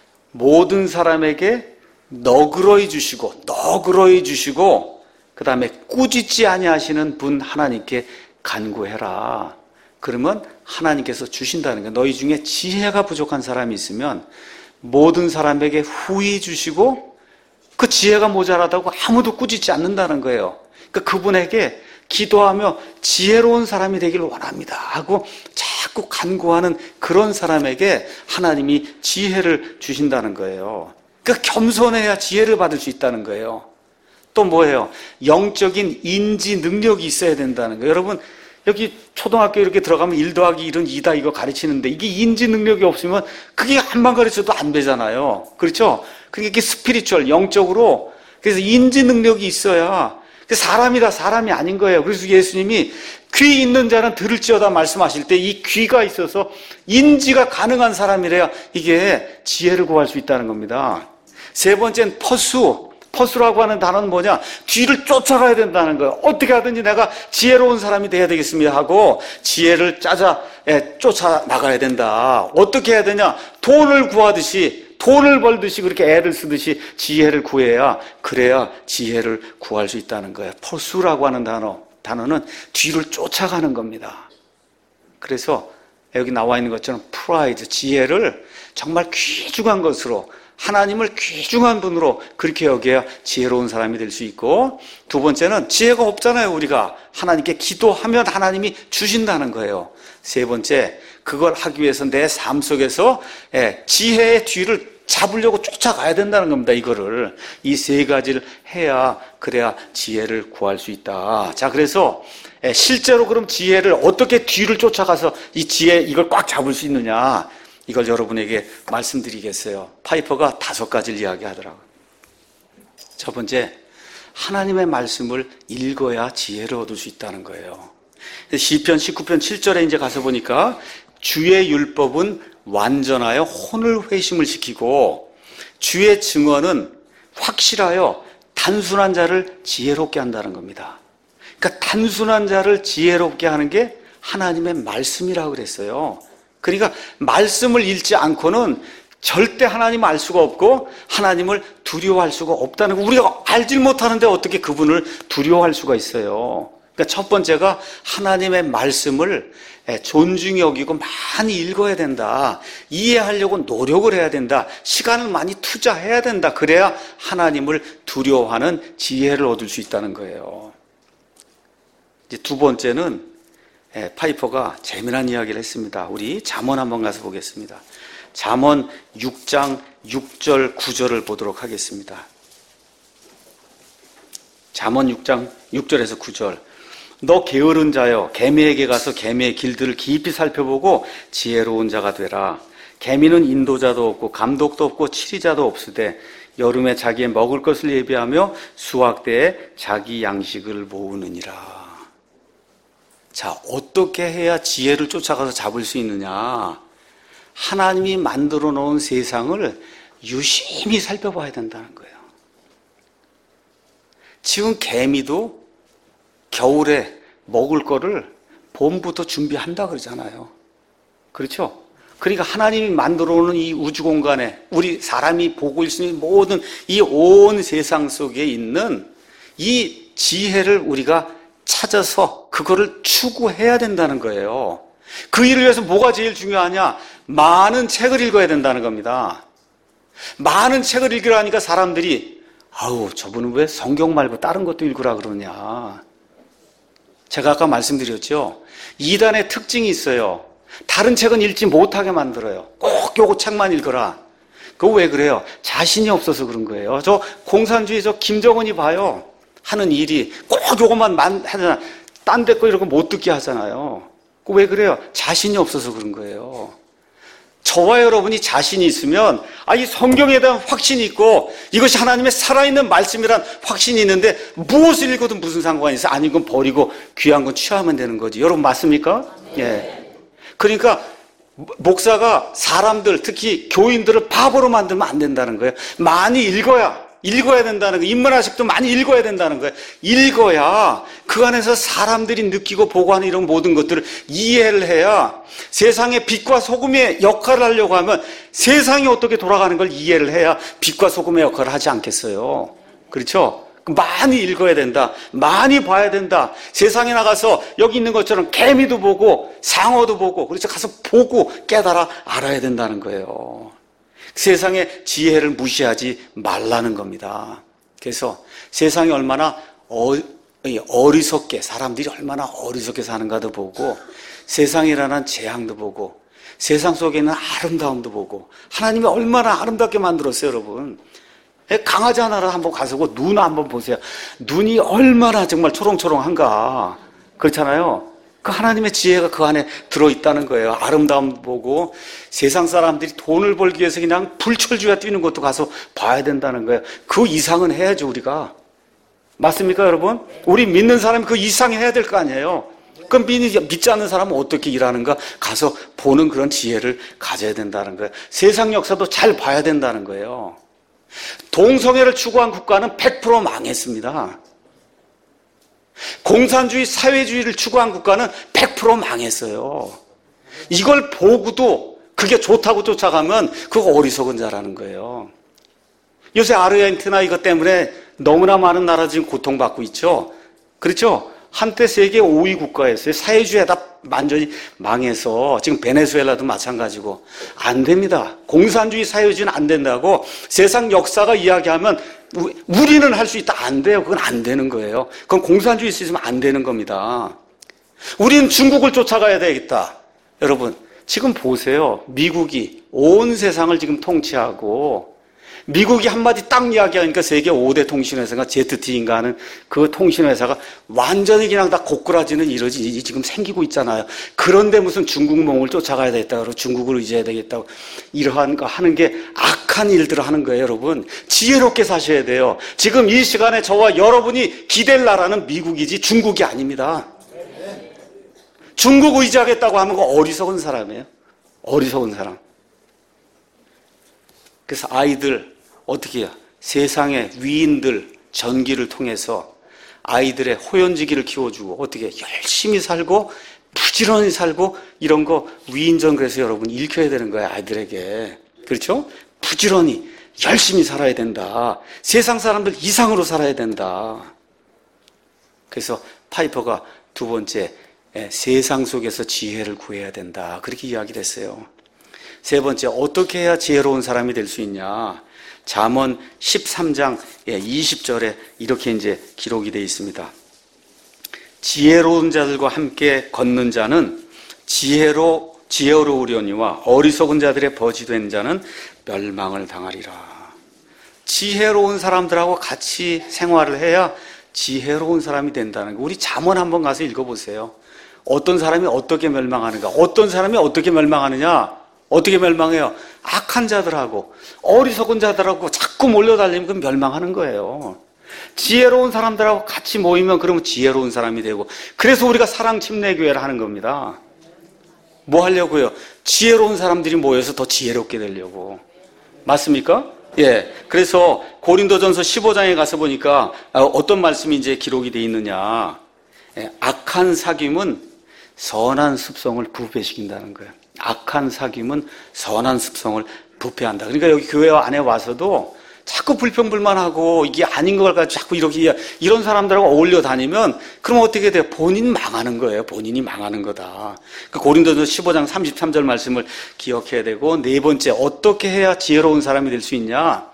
모든 사람에게 너그러이 주시고 너그러이 주시고 그 다음에 꾸짖지 아니하시는 분 하나님께 간구해라. 그러면 하나님께서 주신다는 거예요. 너희 중에 지혜가 부족한 사람이 있으면 모든 사람에게 후히 주시고 그 지혜가 모자라다고 아무도 꾸짖지 않는다는 거예요. 그러니까 그분에게 기도하며 지혜로운 사람이 되기를 원합니다 하고 자꾸 간구하는 그런 사람에게 하나님이 지혜를 주신다는 거예요. 그러니까 겸손해야 지혜를 받을 수 있다는 거예요. 또 뭐예요? 영적인 인지 능력이 있어야 된다는 거예요. 여러분, 여기 초등학교 이렇게 들어가면 일 더하기 일은 이다 이거 가르치는데 이게 인지 능력이 없으면 그게 한번 가르쳐도 안 되잖아요. 그렇죠? 그러니까 이게 스피리추얼, 영적으로, 그래서 인지 능력이 있어야 사람이다 사람이 아닌 거예요. 그래서 예수님이 귀 있는 자는 들을지어다 말씀하실 때 이 귀가 있어서 인지가 가능한 사람이래야 이게 지혜를 구할 수 있다는 겁니다. 세 번째는 퍼수. 퍼수라고 하는 단어는 뭐냐? 뒤를 쫓아가야 된다는 거예요. 어떻게 하든지 내가 지혜로운 사람이 돼야 되겠습니다 하고 지혜를 짜자 예, 쫓아 나가야 된다. 어떻게 해야 되냐? 돈을 구하듯이, 돈을 벌듯이 그렇게 애를 쓰듯이 지혜를 구해야, 그래야 지혜를 구할 수 있다는 거예요. 퍼수라고 하는 단어, 단어는 뒤를 쫓아가는 겁니다. 그래서 여기 나와 있는 것처럼 프라이드, 지혜를 정말 귀중한 것으로, 하나님을 귀중한 분으로 그렇게 여겨야 지혜로운 사람이 될 수 있고, 두 번째는 지혜가 없잖아요. 우리가 하나님께 기도하면 하나님이 주신다는 거예요. 세 번째, 그걸 하기 위해서 내 삶 속에서 지혜의 뒤를 잡으려고 쫓아가야 된다는 겁니다. 이거를, 이 세 가지를 해야, 그래야 지혜를 구할 수 있다. 자, 그래서 실제로 그럼 지혜를 어떻게 뒤를 쫓아가서 이 지혜 이걸 꽉 잡을 수 있느냐, 이걸 여러분에게 말씀드리겠어요. 파이퍼가 다섯 가지를 이야기하더라고요. 첫 번째, 하나님의 말씀을 읽어야 지혜를 얻을 수 있다는 거예요. 시편 십구 편 칠 절에 이제 가서 보니까 주의 율법은 완전하여 혼을 회심을 시키고 주의 증언은 확실하여 단순한 자를 지혜롭게 한다는 겁니다. 그러니까 단순한 자를 지혜롭게 하는 게 하나님의 말씀이라고 그랬어요. 그러니까 말씀을 읽지 않고는 절대 하나님을 알 수가 없고 하나님을 두려워할 수가 없다는 거. 우리가 알질 못하는데 어떻게 그분을 두려워할 수가 있어요. 그러니까 첫 번째가 하나님의 말씀을 존중히 여기고 많이 읽어야 된다. 이해하려고 노력을 해야 된다. 시간을 많이 투자해야 된다. 그래야 하나님을 두려워하는 지혜를 얻을 수 있다는 거예요. 이제 두 번째는 파이퍼가 재미난 이야기를 했습니다. 우리 잠언 한번 가서 보겠습니다. 잠언 육 장 육 절 구 절을 보도록 하겠습니다. 잠언 육 장 육 절에서 구 절. 너 게으른 자여, 개미에게 가서 개미의 길들을 깊이 살펴보고 지혜로운 자가 되라. 개미는 인도자도 없고 감독도 없고 치리자도 없으되 여름에 자기의 먹을 것을 예비하며 수확 때에 자기 양식을 모으느니라. 자, 어떻게 해야 지혜를 쫓아가서 잡을 수 있느냐? 하나님이 만들어 놓은 세상을 유심히 살펴봐야 된다는 거예요. 지금 개미도 겨울에 먹을 거를 봄부터 준비한다 그러잖아요. 그렇죠? 그러니까 하나님이 만들어 놓은 이 우주 공간에 우리 사람이 보고 있는 모든 이 온 세상 속에 있는 이 지혜를 우리가 찾아서 그거를 추구해야 된다는 거예요. 그 일을 위해서 뭐가 제일 중요하냐? 많은 책을 읽어야 된다는 겁니다. 많은 책을 읽으라니까 사람들이 아우 저분은 왜 성경 말고 다른 것도 읽으라 그러냐. 제가 아까 말씀드렸죠. 이단의 특징이 있어요. 다른 책은 읽지 못하게 만들어요. 꼭 요거 책만 읽어라. 그거 왜 그래요? 자신이 없어서 그런 거예요. 저 공산주의 저 김정은이 봐요. 하는 일이 꼭 요것만 하잖아. 딴 데 거 이런 거 못 듣게 하잖아요. 그 왜 그래요? 자신이 없어서 그런 거예요. 저와 여러분이 자신이 있으면 아, 이 성경에 대한 확신이 있고 이것이 하나님의 살아있는 말씀이란 확신이 있는데 무엇을 읽어도 무슨 상관이 있어? 아니 이건 버리고 귀한 건 취하면 되는 거지. 여러분 맞습니까? 네. 예. 그러니까 목사가 사람들 특히 교인들을 바보로 만들면 안 된다는 거예요. 많이 읽어야 읽어야 된다는 거예요. 인문학식도 많이 읽어야 된다는 거예요. 읽어야 그 안에서 사람들이 느끼고 보고 하는 이런 모든 것들을 이해를 해야 세상의 빛과 소금의 역할을 하려고 하면 세상이 어떻게 돌아가는 걸 이해를 해야 빛과 소금의 역할을 하지 않겠어요. 그렇죠? 많이 읽어야 된다. 많이 봐야 된다. 세상에 나가서 여기 있는 것처럼 개미도 보고 상어도 보고 그렇죠? 가서 보고 깨달아 알아야 된다는 거예요. 세상의 지혜를 무시하지 말라는 겁니다. 그래서 세상이 얼마나 어, 어리석게 사람들이 얼마나 어리석게 사는가도 보고 세상이라는 재앙도 보고 세상 속에 있는 아름다움도 보고 하나님이 얼마나 아름답게 만들었어요 여러분. 강아지 하나를 한번 가서고 눈 한번 보세요. 눈이 얼마나 정말 초롱초롱한가. 그렇잖아요. 그 하나님의 지혜가 그 안에 들어있다는 거예요. 아름다움 보고 세상 사람들이 돈을 벌기 위해서 그냥 불철주야 뛰는 것도 가서 봐야 된다는 거예요. 그 이상은 해야죠 우리가. 맞습니까 여러분? 우리 믿는 사람이 그 이상 해야 될 거 아니에요. 그럼 믿지 않는 사람은 어떻게 일하는가? 가서 보는 그런 지혜를 가져야 된다는 거예요. 세상 역사도 잘 봐야 된다는 거예요. 동성애를 추구한 국가는 백 퍼센트 망했습니다. 공산주의, 사회주의를 추구한 국가는 백 퍼센트 망했어요. 이걸 보고도 그게 좋다고 쫓아가면 그거 어리석은 자라는 거예요. 요새 아르헨티나 이것 때문에 너무나 많은 나라 지금 고통받고 있죠. 그렇죠? 한때 세계 오 위 국가였어요. 사회주의에다 완전히 망해서 지금 베네수엘라도 마찬가지고 안 됩니다. 공산주의 사회주의는 안 된다고 세상 역사가 이야기하면 우리는 할 수 있다. 안 돼요. 그건 안 되는 거예요. 그건 공산주의 있으면 안 되는 겁니다. 우리는 중국을 쫓아가야 되겠다. 여러분 지금 보세요. 미국이 온 세상을 지금 통치하고 미국이 한마디 딱 이야기하니까 세계 오 대 통신회사가 제트티인가 하는 그 통신회사가 완전히 그냥 다 고꾸라지는 일이 지금 생기고 있잖아요. 그런데 무슨 중국 몽을 쫓아가야 되겠다고 그러고 중국을 의지해야 되겠다고 이러한 거 하는 게 악한 일들을 하는 거예요, 여러분. 지혜롭게 사셔야 돼요. 지금 이 시간에 저와 여러분이 기댈 나라는 미국이지 중국이 아닙니다. 중국 의지하겠다고 하는 거 어리석은 사람이에요. 어리석은 사람. 그래서 아이들 어떻게 해요? 세상의 위인들 전기를 통해서 아이들의 호연지기를 키워주고 어떻게 열심히 살고 부지런히 살고 이런 거 위인전 그래서 여러분 읽혀야 되는 거예요. 아이들에게. 그렇죠? 부지런히 열심히 살아야 된다. 세상 사람들 이상으로 살아야 된다. 그래서 파이퍼가 두 번째 세상 속에서 지혜를 구해야 된다. 그렇게 이야기를 했어요. 세 번째, 어떻게 해야 지혜로운 사람이 될 수 있냐? 잠언 십삼 장 이십 절에 이렇게 이제 기록이 되어 있습니다. 지혜로운 자들과 함께 걷는 자는 지혜로, 지혜로우려니와 어리석은 자들의 버지된 자는 멸망을 당하리라. 지혜로운 사람들하고 같이 생활을 해야 지혜로운 사람이 된다는 거. 우리 잠언 한번 가서 읽어보세요. 어떤 사람이 어떻게 멸망하는가? 어떤 사람이 어떻게 멸망하느냐? 어떻게 멸망해요? 악한 자들하고 어리석은 자들하고 자꾸 몰려다니면 그 멸망하는 거예요. 지혜로운 사람들하고 같이 모이면 그러면 지혜로운 사람이 되고, 그래서 우리가 사랑 침례교회를 하는 겁니다. 뭐 하려고요? 지혜로운 사람들이 모여서 더 지혜롭게 되려고. 맞습니까? 예. 그래서 고린도전서 십오 장에 가서 보니까 어떤 말씀이 이제 기록이 되어 있느냐. 예, 악한 사귐은 선한 습성을 부패시킨다는 거예요. 악한 사귐은 선한 습성을 부패한다. 그러니까 여기 교회 안에 와서도 자꾸 불평불만하고 이게 아닌 걸 가지고 자꾸 이렇게 이런 사람들하고 어울려 다니면 그럼 어떻게 돼요? 본인 망하는 거예요. 본인이 망하는 거다. 그러니까 고린도전서 십오 장 삼십삼 절 말씀을 기억해야 되고, 네 번째, 어떻게 해야 지혜로운 사람이 될 수 있냐?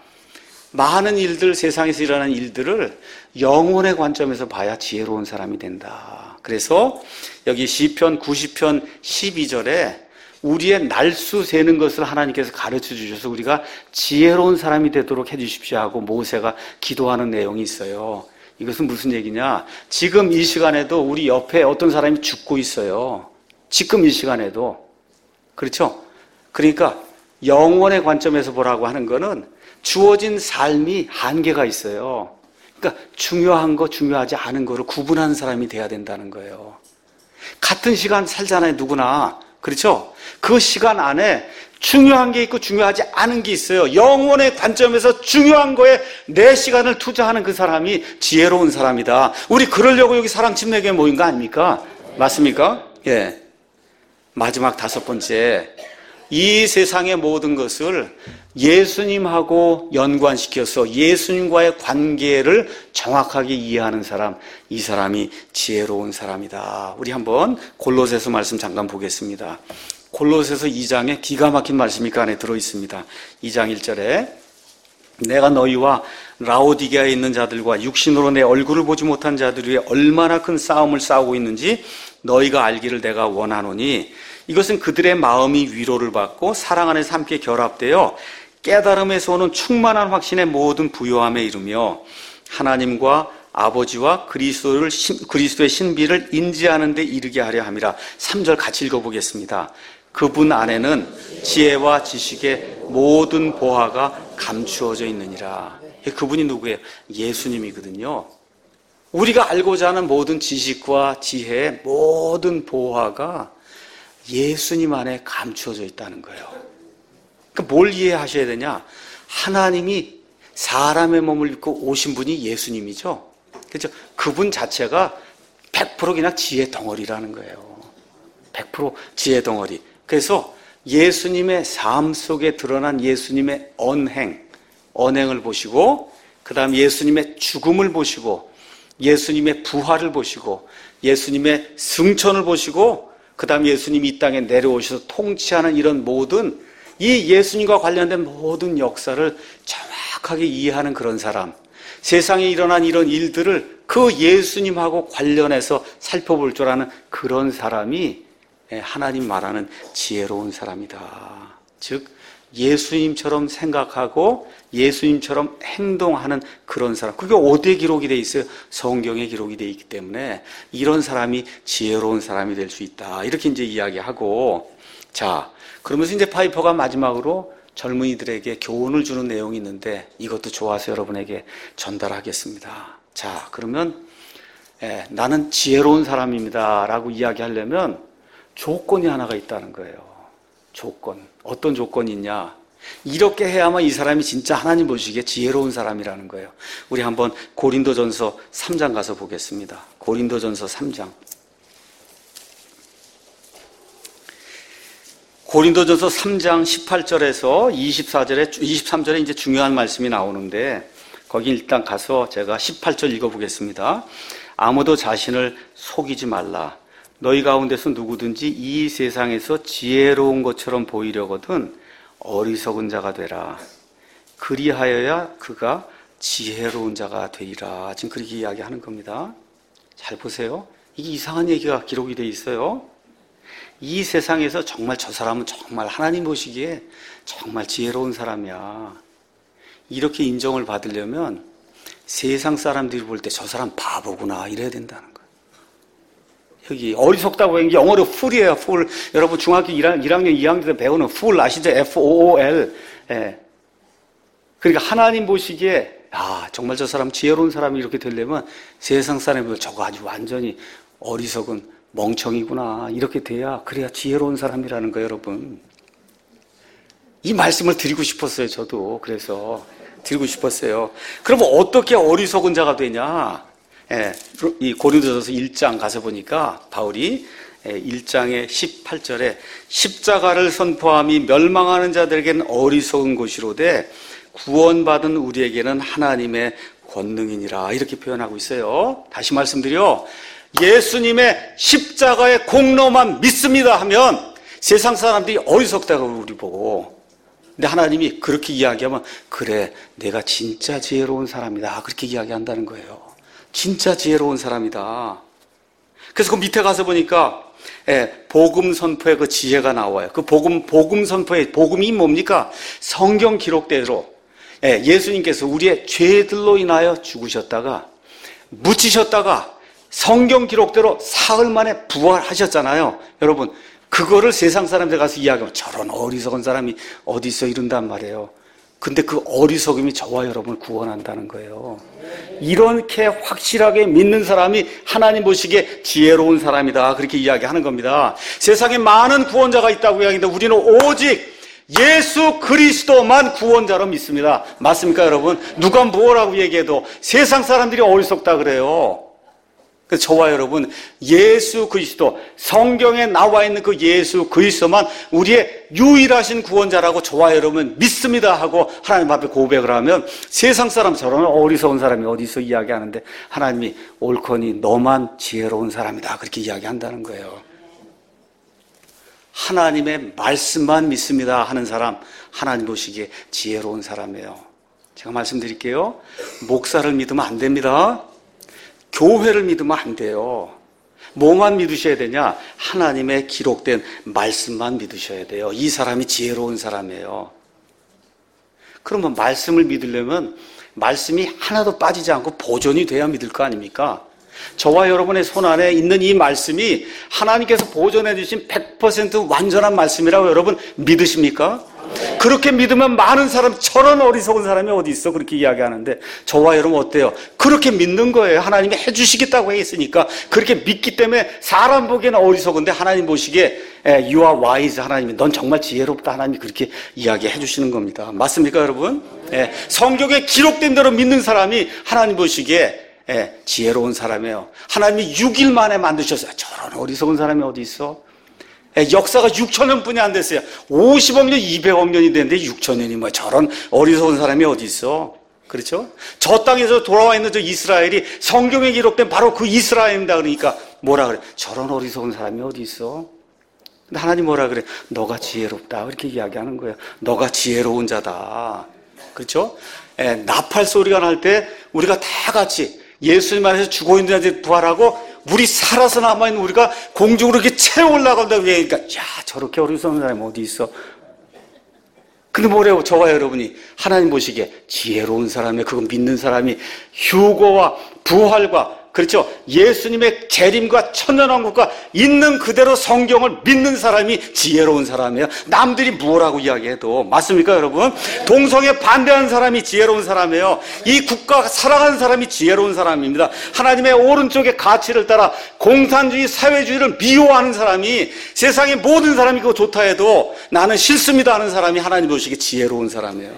많은 일들, 세상에서 일어나는 일들을 영혼의 관점에서 봐야 지혜로운 사람이 된다. 그래서 여기 시편 구십 편 십이 절에 우리의 날수 세는 것을 하나님께서 가르쳐 주셔서 우리가 지혜로운 사람이 되도록 해 주십시오 하고 모세가 기도하는 내용이 있어요. 이것은 무슨 얘기냐? 지금 이 시간에도 우리 옆에 어떤 사람이 죽고 있어요. 지금 이 시간에도. 그렇죠? 그러니까 영혼의 관점에서 보라고 하는 거는 주어진 삶이 한계가 있어요. 그러니까 중요한 거, 중요하지 않은 거를 구분하는 사람이 돼야 된다는 거예요. 같은 시간 살잖아요, 누구나. 그렇죠? 그 시간 안에 중요한 게 있고 중요하지 않은 게 있어요. 영혼의 관점에서 중요한 거에 내 시간을 투자하는 그 사람이 지혜로운 사람이다. 우리 그러려고 여기 사랑 침례교회 모인 거 아닙니까? 맞습니까? 예. 마지막 다섯 번째, 이 세상의 모든 것을 예수님하고 연관시켜서 예수님과의 관계를 정확하게 이해하는 사람, 이 사람이 지혜로운 사람이다. 우리 한번 골로새서 말씀 잠깐 보겠습니다. 골로새서 이 장에 기가 막힌 말씀이 그 안에 들어있습니다. 이 장 일 절에 내가 너희와 라오디게아에 있는 자들과 육신으로 내 얼굴을 보지 못한 자들 위해 얼마나 큰 싸움을 싸우고 있는지 너희가 알기를 내가 원하노니, 이것은 그들의 마음이 위로를 받고 사랑 안에서 함께 결합되어 깨달음에서 오는 충만한 확신의 모든 부요함에 이르며 하나님과 아버지와 그리스도를, 그리스도의 신비를 인지하는 데 이르게 하려 함이라. 삼 절 같이 읽어보겠습니다. 그분 안에는 지혜와 지식의 모든 보화가 감추어져 있느니라. 그분이 누구예요? 예수님이거든요. 우리가 알고자 하는 모든 지식과 지혜의 모든 보화가 예수님 안에 감추어져 있다는 거예요. 그러니까 뭘 이해하셔야 되냐? 하나님이 사람의 몸을 입고 오신 분이 예수님이죠. 그렇죠? 그분 자체가 백 퍼센트 그냥 지혜 덩어리라는 거예요. 백 퍼센트 지혜 덩어리. 그래서 예수님의 삶 속에 드러난 예수님의 언행, 언행을 보시고, 그 다음 예수님의 죽음을 보시고, 예수님의 부활을 보시고, 예수님의 승천을 보시고, 그 다음 예수님이 이 땅에 내려오셔서 통치하는 이런 모든 이 예수님과 관련된 모든 역사를 정확하게 이해하는 그런 사람, 세상에 일어난 이런 일들을 그 예수님하고 관련해서 살펴볼 줄 아는 그런 사람이 하나님 말하는 지혜로운 사람이다. 즉 예수님처럼 생각하고 예수님처럼 행동하는 그런 사람. 그게 어디에 기록이 돼 있어요? 성경에 기록이 돼 있기 때문에 이런 사람이 지혜로운 사람이 될 수 있다. 이렇게 이제 이야기하고, 자, 그러면서 이제 파이퍼가 마지막으로 젊은이들에게 교훈을 주는 내용이 있는데 이것도 좋아서 여러분에게 전달하겠습니다. 자, 그러면 예, 나는 지혜로운 사람입니다 라고 이야기하려면 조건이 하나가 있다는 거예요. 조건. 어떤 조건이 있냐? 이렇게 해야만 이 사람이 진짜 하나님 보시기에 지혜로운 사람이라는 거예요. 우리 한번 고린도전서 삼 장 가서 보겠습니다. 고린도전서 삼 장. 고린도전서 삼 장 십팔 절에서 이십사 절에, 이십삼 절에 이제 중요한 말씀이 나오는데, 거기 일단 가서 제가 십팔 절 읽어보겠습니다. 아무도 자신을 속이지 말라. 너희 가운데서 누구든지 이 세상에서 지혜로운 것처럼 보이려거든 어리석은 자가 되라. 그리하여야 그가 지혜로운 자가 되리라. 지금 그렇게 이야기하는 겁니다. 잘 보세요. 이게 이상한 얘기가 기록이 돼 있어요. 이 세상에서 정말 저 사람은 정말 하나님 보시기에 정말 지혜로운 사람이야. 이렇게 인정을 받으려면 세상 사람들이 볼 때 저 사람 바보구나 이래야 된다는 거예요. 여기 어리석다고 하는 게 영어로 fool이에요. fool. 여러분 중학교 일 학년, 이 학년 때 배우는 fool 아시죠? 에프 오 오 엘. 예. 그러니까 하나님 보시기에 아 정말 저 사람 지혜로운 사람이 이렇게 되려면 세상 사람들 저거 아주 완전히 어리석은 멍청이구나 이렇게 돼야 그래야 지혜로운 사람이라는 거예요. 여러분 이 말씀을 드리고 싶었어요. 저도 그래서 드리고 싶었어요. 그러면 어떻게 어리석은 자가 되냐? 예, 이 고린도전서 일 장 가서 보니까 바울이 일 장의 십팔 절에 십자가를 선포함이 멸망하는 자들에게는 어리석은 것이로되 구원받은 우리에게는 하나님의 권능이니라 이렇게 표현하고 있어요. 다시 말씀드려 예수님의 십자가의 공로만 믿습니다 하면 세상 사람들이 어리석다고 우리 보고 근데 하나님이 그렇게 이야기하면 그래 내가 진짜 지혜로운 사람이다 그렇게 이야기한다는 거예요. 진짜 지혜로운 사람이다. 그래서 그 밑에 가서 보니까 예, 복음 선포의 그 지혜가 나와요. 그 복음 복음 선포의 복음이 뭡니까? 성경 기록대로 예, 예수님께서 우리의 죄들로 인하여 죽으셨다가 묻히셨다가 성경 기록대로 사흘 만에 부활하셨잖아요. 여러분 그거를 세상 사람들 가서 이야기하면 저런 어리석은 사람이 어디 있어 이런단 말이에요. 근데 그 어리석음이 저와 여러분을 구원한다는 거예요. 이렇게 확실하게 믿는 사람이 하나님 보시기에 지혜로운 사람이다 그렇게 이야기하는 겁니다. 세상에 많은 구원자가 있다고 이야기하는데 우리는 오직 예수 그리스도만 구원자로 믿습니다. 맞습니까 여러분? 누가 뭐라고 얘기해도 세상 사람들이 어리석다 그래요. 그래서 저와 여러분 예수 그리스도 성경에 나와 있는 그 예수 그리스도만 우리의 유일하신 구원자라고 저와 여러분 믿습니다 하고 하나님 앞에 고백을 하면 세상 사람 저런 어리석은 사람이 어디 있어 이야기하는데 하나님이 옳거니 너만 지혜로운 사람이다 그렇게 이야기한다는 거예요. 하나님의 말씀만 믿습니다 하는 사람 하나님 보시기에 지혜로운 사람이에요. 제가 말씀드릴게요. 목사를 믿으면 안 됩니다. 교회를 믿으면 안 돼요. 뭐만 믿으셔야 되냐? 하나님의 기록된 말씀만 믿으셔야 돼요. 이 사람이 지혜로운 사람이에요. 그러면 말씀을 믿으려면 말씀이 하나도 빠지지 않고 보존이 돼야 믿을 거 아닙니까? 저와 여러분의 손 안에 있는 이 말씀이 하나님께서 보존해 주신 백 퍼센트 완전한 말씀이라고 여러분 믿으십니까? 그렇게 믿으면 많은 사람, 저런 어리석은 사람이 어디 있어? 그렇게 이야기하는데 저와 여러분 어때요? 그렇게 믿는 거예요. 하나님이 해주시겠다고 했으니까 그렇게 믿기 때문에 사람 보기에는 어리석은데 하나님 보시기에 You are wise 하나님이 넌 정말 지혜롭다 하나님이 그렇게 이야기해 주시는 겁니다. 맞습니까 여러분? 예, 성경에 기록된 대로 믿는 사람이 하나님 보시기에 예, 지혜로운 사람이에요. 하나님이 육 일 만에 만드셨어요. 저런 어리석은 사람이 어디 있어? 예, 역사가 육천 년뿐이 안 됐어요. 오십억 년, 이백억 년이 됐는데 육천 년이 뭐 저런 어리석은 사람이 어디 있어? 그렇죠? 저 땅에서 돌아와 있는 저 이스라엘이 성경에 기록된 바로 그 이스라엘입니다. 그러니까 뭐라 그래? 저런 어리석은 사람이 어디 있어? 근데 하나님 뭐라 그래? 너가 지혜롭다. 그렇게 이야기하는 거예요. 너가 지혜로운 자다. 그렇죠? 예, 나팔 소리가 날 때 우리가 다 같이 예수님 안에서 죽어 있는 자들이 부활하고 물이 살아서 남아있는 우리가 공중으로 이렇게 채워 올라간다고 얘기하니까 야 저렇게 어리석은 사람이 어디 있어? 근데 뭐래요? 저와 여러분이 하나님 보시기에 지혜로운 사람이 그거 믿는 사람이 휴거와 부활과 그렇죠? 예수님의 재림과 천년왕국과 있는 그대로 성경을 믿는 사람이 지혜로운 사람이에요. 남들이 뭐라고 이야기해도 맞습니까 여러분? 동성애 반대하는 사람이 지혜로운 사람이에요. 이 국가 사랑하는 사람이 지혜로운 사람입니다. 하나님의 오른쪽의 가치를 따라 공산주의 사회주의를 미워하는 사람이 세상의 모든 사람이 그거 좋다 해도 나는 싫습니다 하는 사람이 하나님 보시기에 지혜로운 사람이에요.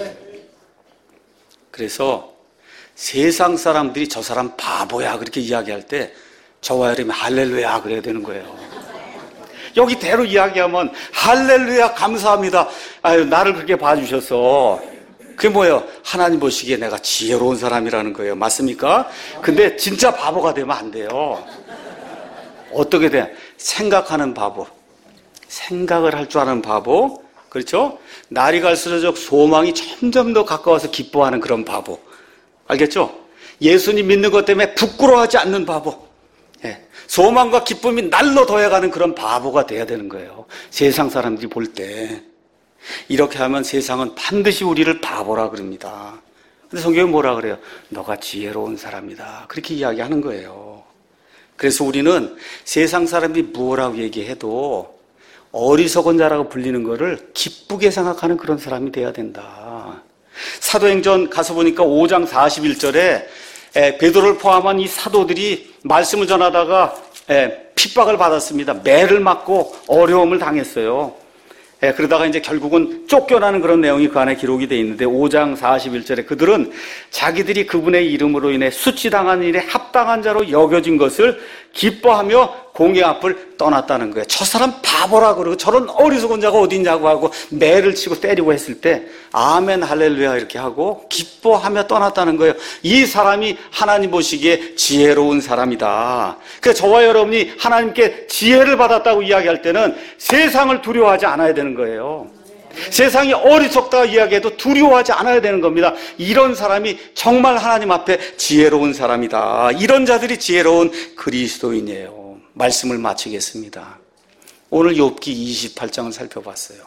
그래서 세상 사람들이 저 사람 바보야 그렇게 이야기할 때 저와 여러분이 할렐루야 그래야 되는 거예요. 여기 대로 이야기하면 할렐루야 감사합니다. 아유 나를 그렇게 봐주셔서 그게 뭐예요? 하나님 보시기에 내가 지혜로운 사람이라는 거예요. 맞습니까? 근데 진짜 바보가 되면 안 돼요. 어떻게 돼? 생각하는 바보, 생각을 할 줄 아는 바보, 그렇죠? 날이 갈수록 소망이 점점 더 가까워서 기뻐하는 그런 바보. 알겠죠? 예수님 믿는 것 때문에 부끄러워하지 않는 바보. 예. 소망과 기쁨이 날로 더해가는 그런 바보가 돼야 되는 거예요. 세상 사람들이 볼 때. 이렇게 하면 세상은 반드시 우리를 바보라 그럽니다. 근데 성경은 뭐라 그래요? 너가 지혜로운 사람이다. 그렇게 이야기하는 거예요. 그래서 우리는 세상 사람이 무엇라고 얘기해도 어리석은 자라고 불리는 것을 기쁘게 생각하는 그런 사람이 돼야 된다. 사도행전 가서 보니까 오 장 사십일 절에 베드로를 포함한 이 사도들이 말씀을 전하다가 핍박을 받았습니다. 매를 맞고 어려움을 당했어요. 예, 그러다가 이제 결국은 쫓겨나는 그런 내용이 그 안에 기록이 되어 있는데 오 장 사십일 절에 그들은 자기들이 그분의 이름으로 인해 수치당한 일에 합당한 자로 여겨진 것을 기뻐하며 공회 앞을 떠났다는 거예요. 저 사람 바보라 그러고 저런 어리석은 자가 어디 있냐고 하고 매를 치고 때리고 했을 때 아멘 할렐루야 이렇게 하고 기뻐하며 떠났다는 거예요. 이 사람이 하나님 보시기에 지혜로운 사람이다. 그래서 저와 여러분이 하나님께 지혜를 받았다고 이야기할 때는 세상을 두려워하지 않아야 되는 거예요. 세상이 어리석다 이야기해도 두려워하지 않아야 되는 겁니다. 이런 사람이 정말 하나님 앞에 지혜로운 사람이다. 이런 자들이 지혜로운 그리스도인이에요. 말씀을 마치겠습니다. 오늘 욥기 이십팔 장을 살펴봤어요.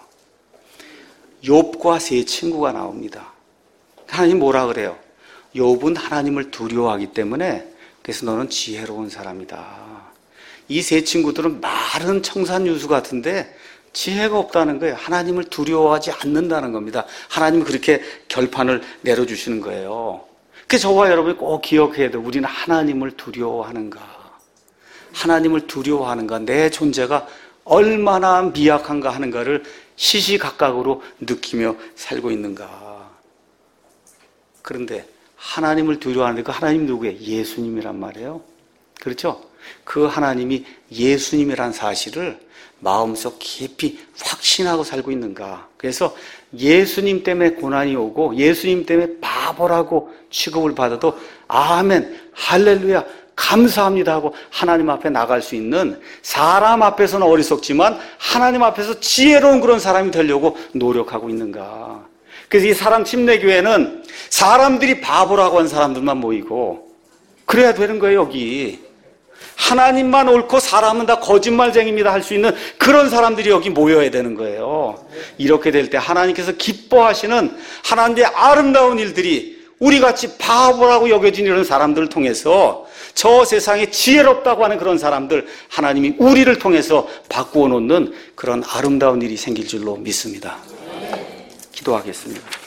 욥과 세 친구가 나옵니다. 하나님 뭐라 그래요? 욥은 하나님을 두려워하기 때문에 그래서 너는 지혜로운 사람이다. 이 세 친구들은 마른 청산유수 같은데 지혜가 없다는 거예요. 하나님을 두려워하지 않는다는 겁니다. 하나님이 그렇게 결판을 내려주시는 거예요. 그래서 저와 여러분이 꼭 기억해야 돼요. 우리는 하나님을 두려워하는가? 하나님을 두려워하는가? 내 존재가 얼마나 미약한가 하는가를 시시각각으로 느끼며 살고 있는가? 그런데 하나님을 두려워하는 그 하나님 누구예요? 예수님이란 말이에요. 그렇죠? 그 하나님이 예수님이란 사실을 마음속 깊이 확신하고 살고 있는가? 그래서 예수님 때문에 고난이 오고 예수님 때문에 바보라고 취급을 받아도 아멘, 할렐루야, 감사합니다 하고 하나님 앞에 나갈 수 있는 사람 앞에서는 어리석지만 하나님 앞에서 지혜로운 그런 사람이 되려고 노력하고 있는가? 그래서 이 사랑 침례교회는 사람들이 바보라고 한 사람들만 모이고 그래야 되는 거예요. 여기 하나님만 옳고 사람은 다 거짓말쟁이입니다 할 수 있는 그런 사람들이 여기 모여야 되는 거예요. 이렇게 될 때 하나님께서 기뻐하시는 하나님의 아름다운 일들이 우리같이 바보라고 여겨진 이런 사람들을 통해서 저 세상에 지혜롭다고 하는 그런 사람들 하나님이 우리를 통해서 바꾸어 놓는 그런 아름다운 일이 생길 줄로 믿습니다. 기도하겠습니다.